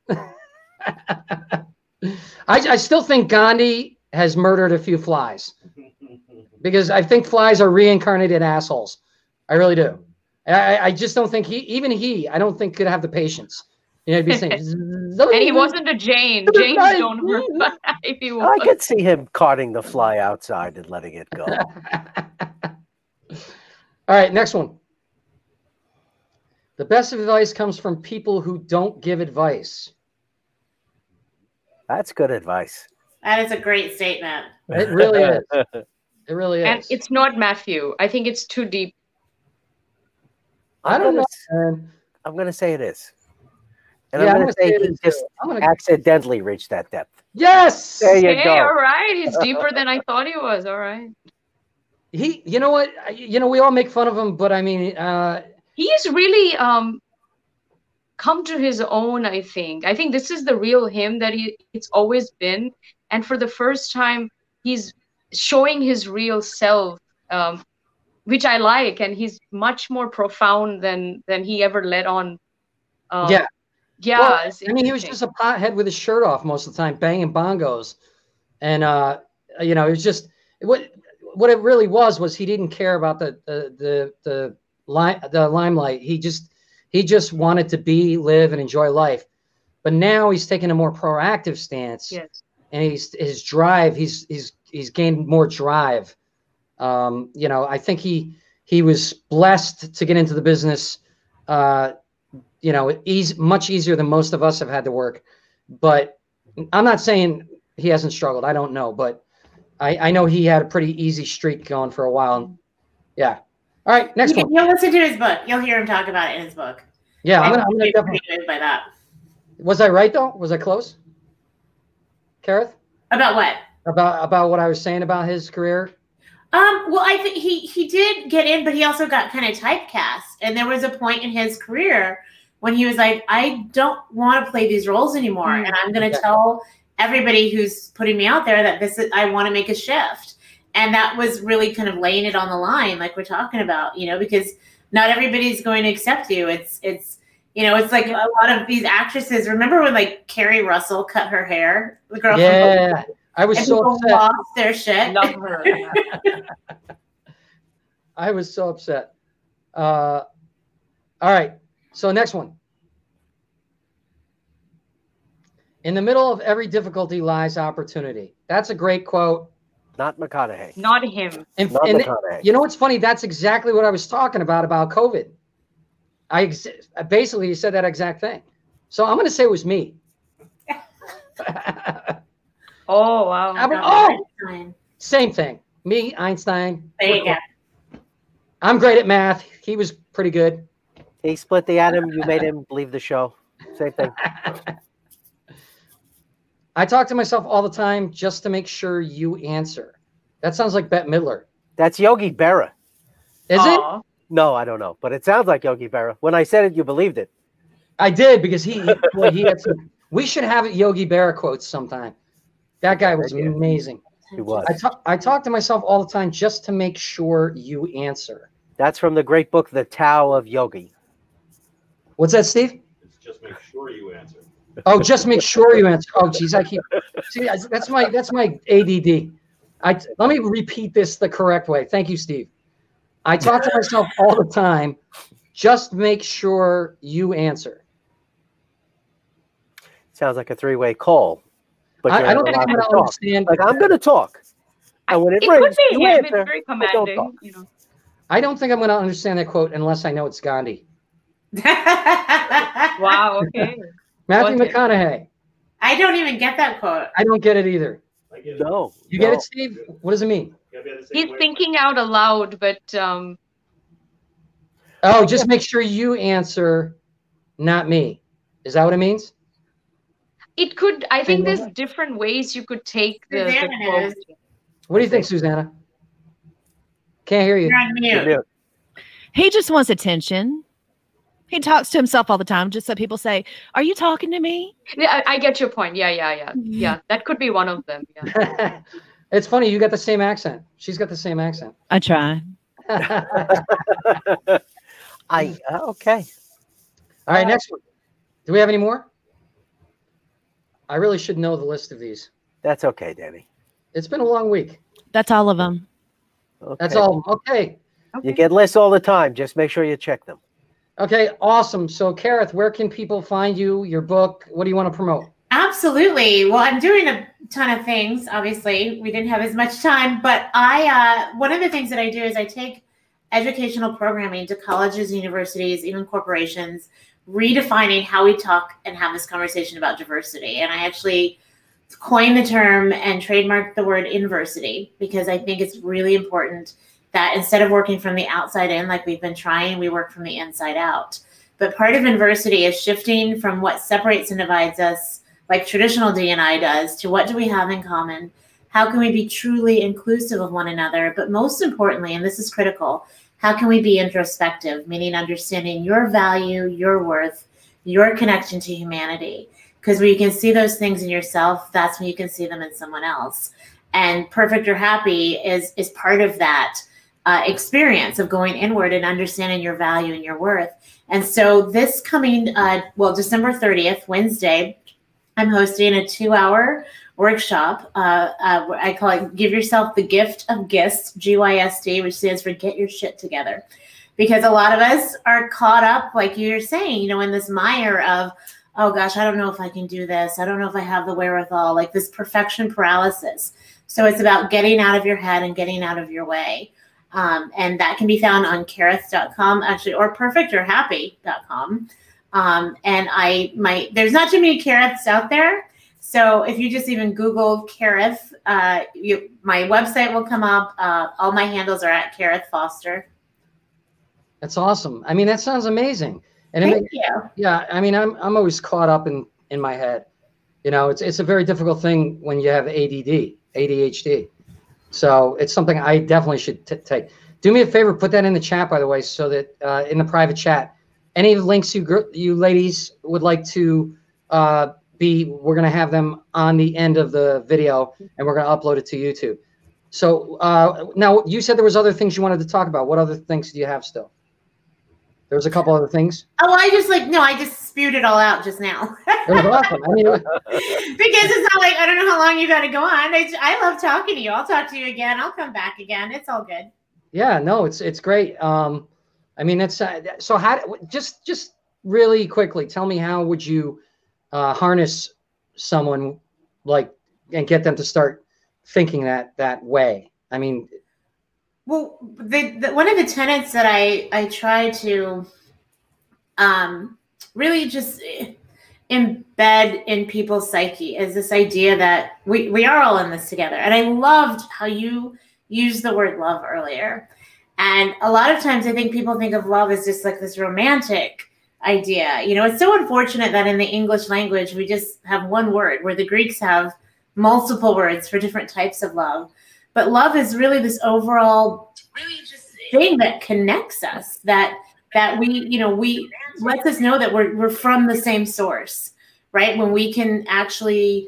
I, I still think Gandhi has murdered a few flies because I think flies are reincarnated assholes. I really do. I, I just don't think he, even he, I don't think could have the patience. You know, to be saying, And he wasn't a Jain. Jains don't hurt if he was. I could see him carting the fly outside and letting it go. All right, next one. The best advice comes from people who don't give advice. That's good advice. That is a great statement. It really is. It really is. And it's not Matthew. I think it's too deep. I don't know. man. I'm going to say it is. And Yeah, I'm I'm going to gonna say say it he is, just too. I'm gonna- accidentally reached that depth. Yes. There you Hey, go. all right. He's deeper than I thought he was. All right. He, you know what? I- You know, we all make fun of him, but I mean, uh, He's really um come to his own, I think. I think this is the real him that he it's always been. And for the first time, he's showing his real self, um, which I like, and he's much more profound than than he ever let on. Um, yeah. yeah. Well, it's I mean, he was interesting. just a pothead with his shirt off most of the time, banging bongos, and uh, you know, it was just what what it really was was he didn't care about the the the the, li- the limelight. He just he just wanted to be, live, and enjoy life. But now he's taking a more proactive stance, Yes. and he's his drive. He's he's he's gained more drive. Um, you know, I think he he was blessed to get into the business. Uh, you know, easy, much easier than most of us have had to work. But I'm not saying he hasn't struggled. I don't know, but I, I know he had a pretty easy streak going for a while. Yeah. All right, next You- one. You'll listen to his book. You'll hear him talk about it in his book. Yeah, I'm And gonna, I'm gonna he's definitely. pretty moved by that. Was I right though? Was I close? Kareth? About what? About about what I was saying about his career? Um, well, I think he he did get in, but he also got kind of typecast. And there was a point in his career when he was like, I don't want to play these roles anymore. Mm. And I'm going to Yeah. tell everybody who's putting me out there that this is, I want to make a shift. And that was really kind of laying it on the line, like we're talking about, you know, because not everybody's going to accept you. It's, it's, you know, it's like a lot of these actresses. Remember when like Carrie Russell cut her hair? The girl from Yeah. I was And so people upset. lost their shit. Love her. I was so upset. Uh, all right. So next one. In the middle of every difficulty lies opportunity. That's a great quote. Not McConaughey. Not him. And, Not and McConaughey. you know what's funny? That's exactly what I was talking about, about COVID. I ex- basically said that exact thing. So I'm going to say it was me. Oh, wow. I mean, No. oh, Einstein. same thing. Me, Einstein. There you go. I'm great at math. He was pretty good. He split the atom. You made him leave the show. Same thing. I talk to myself all the time just to make sure you answer. That sounds like Bette Midler. That's Yogi Berra. Is Aw. it? No, I don't know, but it sounds like Yogi Berra. When I said it, you believed it. I did because he, he, boy, he had some. We should have Yogi Berra quotes sometime. That guy was Thank you. amazing. He was. I talk, I talk to myself all the time just to make sure you answer. That's from the great book, The Tao of Yogi. What's that, Steve? It's just make sure you answer. Oh, just make sure you answer. Oh, geez, I keep. See, I- that's my that's my A D D. I let me repeat this the correct way. Thank you, Steve. I talk to myself all the time. Just make sure you answer. Sounds like a three-way call. But I, you're I don't think allowed I'm to going to talk. understand. Like, I'm going to talk. And when it, It rings, could be you him. answer, It's very but don't commanding. talk. You know. I don't think I'm going to understand that quote unless I know it's Gandhi. Wow. Okay. Matthew Okay. McConaughey. I don't even get that quote. I don't get it either. I get it. No. You no. get it, Steve? What does it mean? Yeah, we had the same He's wavelength. thinking out aloud, but um, Oh, just make sure you answer, not me. Is that what it means? it could. I think Single- there's different ways you could take the, the Susanna quote. knows. What do you think, Susanna? Can't hear you. You're on You're mute. mute. He just wants attention. He talks to himself all the time, just so people say, "Are you talking to me?" Yeah, I, I get your point. Yeah, yeah, yeah, yeah. That could be one of them. Yeah. It's funny. You got the same accent. She's got the same accent. I try. I uh, okay. All right, next one. Do we have any more? I really should know the list of these. That's okay, Danny. It's been a long week. That's all of them. Okay. That's all. Okay. You get lists all the time. Just make sure you check them. Okay, awesome. So, Kareth, where can people find you, your book? What do you want to promote? Absolutely. Well, I'm doing a ton of things. Obviously, we didn't have as much time, but I uh, one of the things that I do is I take educational programming to colleges, universities, even corporations, redefining how we talk and have this conversation about diversity. And I actually coined the term and trademarked the word inversity because I think it's really important that instead of working from the outside in, like we've been trying, we work from the inside out. But part of inversity is shifting from what separates and divides us, like traditional D and I does, to what do we have in common? How can we be truly inclusive of one another? But most importantly, and this is critical, how can we be introspective, meaning understanding your value, your worth, your connection to humanity? Because when you can see those things in yourself, that's when you can see them in someone else. And Perfect or Happy is, is part of that uh, experience of going inward and understanding your value and your worth. And so this coming, uh, well, December thirtieth, Wednesday, I'm hosting a two-hour workshop. Uh, uh, I call it Give Yourself the Gift of GYST, G Y S T, which stands for Get Your Shit Together. Because a lot of us are caught up, like you're saying, you know, in this mire of, oh gosh, I don't know if I can do this. I don't know if I have the wherewithal, like this perfection paralysis. So it's about getting out of your head and getting out of your way. Um, and that can be found on kareth dot com, actually, or perfect or happy dot com. Um, and I might, there's not too many Kareths out there. So if you just even Google Kareth, uh, you, my website will come up. Uh, all my handles are at Kareth Foster. That's awesome. I mean, that sounds amazing. And it Thank makes, you. yeah, I mean, I'm I'm always caught up in in my head. You know, it's it's a very difficult thing when you have A D D, A D H D. So it's something I definitely should t- take. Do me a favor, put that in the chat, by the way, so that uh, in the private chat, any links you gr- you ladies would like to uh, be, we're going to have them on the end of the video, and we're going to upload it to YouTube. So uh, now you said there was other things you wanted to talk about. What other things do you have still? There was a couple other things. Oh, I just like no, I just spewed it all out just now. It was awesome. I mean, it was, Because it's not like I don't know how long you got to go on. I, I love talking to you. I'll talk to you again. I'll come back again. It's all good. yeah, no, it's it's great. Um, I mean, it's uh, so how just just really quickly tell me how would you uh, harness someone like and get them to start thinking that that way? I mean, well, the, the one of the tenets that I I try to um, really just embed in people's psyche is this idea that we we are all in this together. And I loved how you used the word love earlier. And a lot of times I think people think of love as just like this romantic idea. You know, it's so unfortunate that in the English language, we just have one word where the Greeks have multiple words for different types of love. But love is really this overall thing that connects us, that that we, you know, we lets us know that we're we're from the same source, right? When we can actually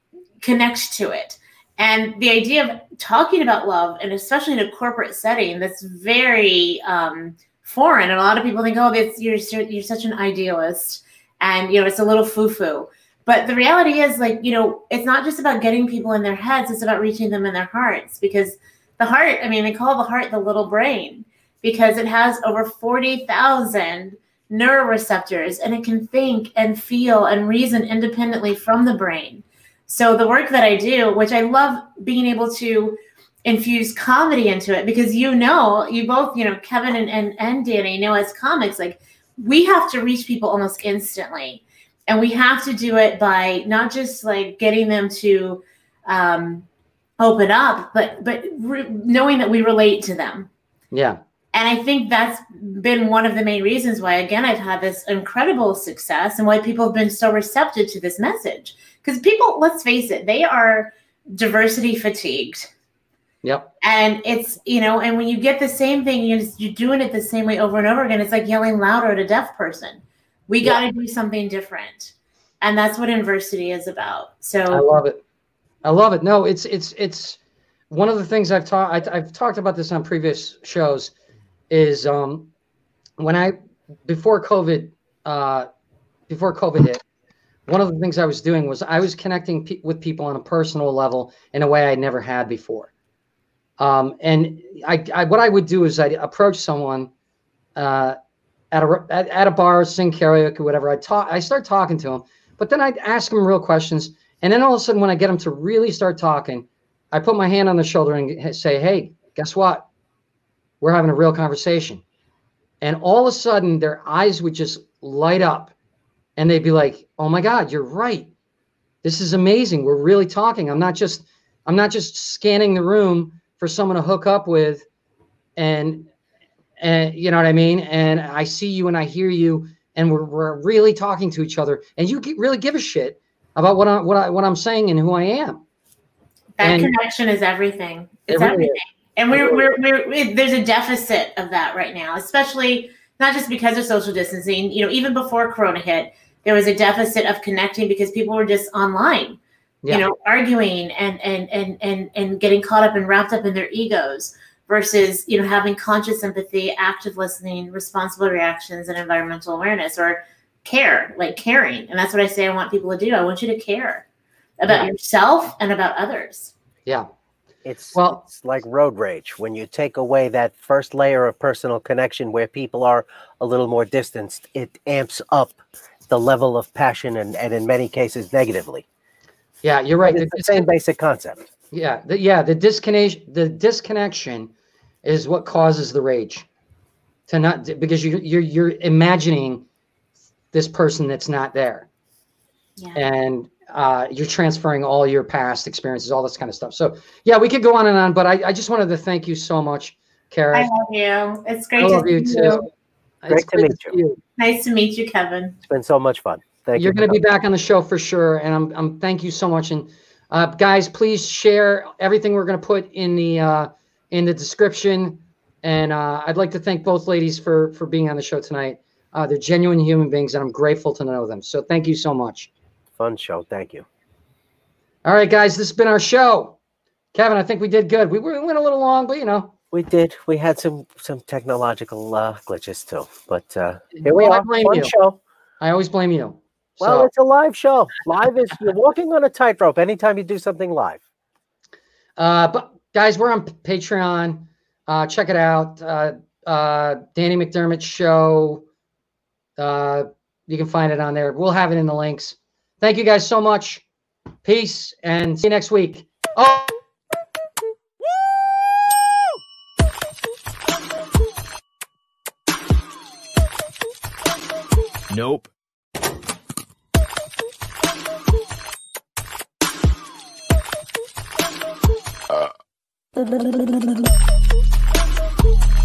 connect to it. And the idea of talking about love, and especially in a corporate setting, that's very um, foreign. And a lot of people think, oh, that's, you're you're such an idealist, and you know, it's a little foo-foo. But the reality is, like, you know, it's not just about getting people in their heads; it's about reaching them in their hearts. Because the heart, I mean, they call the heart the little brain because it has over forty thousand neuroreceptors, and it can think and feel and reason independently from the brain. So the work that I do, which I love being able to infuse comedy into it, because you know, you both, you know, Kevin and, and, and Danny know as comics, like we have to reach people almost instantly. And we have to do it by not just like getting them to um, open up, but but re- knowing that we relate to them. yeah. And I think that's been one of the main reasons why, again, I've had this incredible success and why people have been so receptive to this message. Because people, let's face it, they are diversity fatigued. Yep. And it's, you know, and when you get the same thing, you're, just, you're doing it the same way over and over again. It's like yelling louder at a deaf person. We got to do something different. And that's what Inversity is about. So I love it. I love it. No, it's, it's, it's one of the things I've talked, I've talked about this on previous shows is um, when I, before COVID, uh, before COVID hit, one of the things I was doing was I was connecting pe- with people on a personal level in a way I never had before. Um, and I, I, what I would do is I'd approach someone uh, at a at, at a bar, sing karaoke, whatever. I talk, I start talking to them, but then I'd ask them real questions, and then all of a sudden, when I get them to really start talking, I put my hand on their shoulder and say, "Hey, guess what? We're having a real conversation." And all of a sudden, their eyes would just light up. And they'd be like, "Oh my God, you're right. This is amazing. We're really talking. I'm not just, I'm not just scanning the room for someone to hook up with, and, and you know what I mean? And I see you and I hear you, and we're we're really talking to each other. And you really give a shit about what I what I what I'm saying and who I am." That and connection is everything. It's it really everything. is. And we're, we're, we're, we're, there's a deficit of that right now, especially not just because of social distancing. You know, even before Corona hit, there was a deficit of connecting because people were just online, Yeah. you know, arguing and, and, and, and, and getting caught up and wrapped up in their egos versus, you know, having conscious empathy, active listening, responsible reactions, and environmental awareness, or care, like caring. And that's what I say I want people to do. I want you to care about Yeah. yourself and about others. Yeah. It's, Well- it's like road rage. When you take away that first layer of personal connection where people are a little more distanced, it amps up the level of passion and, and in many cases negatively. Yeah, you're right. But it's the same basic concept. Yeah, the, yeah, the disconnection, the disconnection is what causes the rage. To not because you you're you're imagining this person that's not there, Yeah. and uh, you're transferring all your past experiences, all this kind of stuff. So yeah, we could go on and on, but I, I just wanted to thank you so much, Kara. I love you. It's great I to love you see too. you. Great It's to great meet see you. Nice to meet you, Kevin. It's been so much fun. Thank You're you. going to be back on the show for sure, and I'm I'm thank you so much. And uh, guys, please share everything we're going to put in the uh, in the description. And uh, I'd like to thank both ladies for for being on the show tonight. Uh, they're genuine human beings, and I'm grateful to know them. So thank you so much. Fun show. Thank you. All right, guys, this has been our show. Kevin, I think we did good. We, were, we went a little long, but you know, We did. We had some some technological uh, glitches too, but uh, here we Well, I are. blame Fun you. show. I always blame you. Well, So- it's a live show. Live is you're walking on a tightrope anytime you do something live. Uh, but guys, we're on Patreon. Uh, check it out. Uh, uh, Danny McDermott Show. Uh, you can find it on there. We'll have it in the links. Thank you guys so much. Peace and see you next week. Oh. Nope. Uh.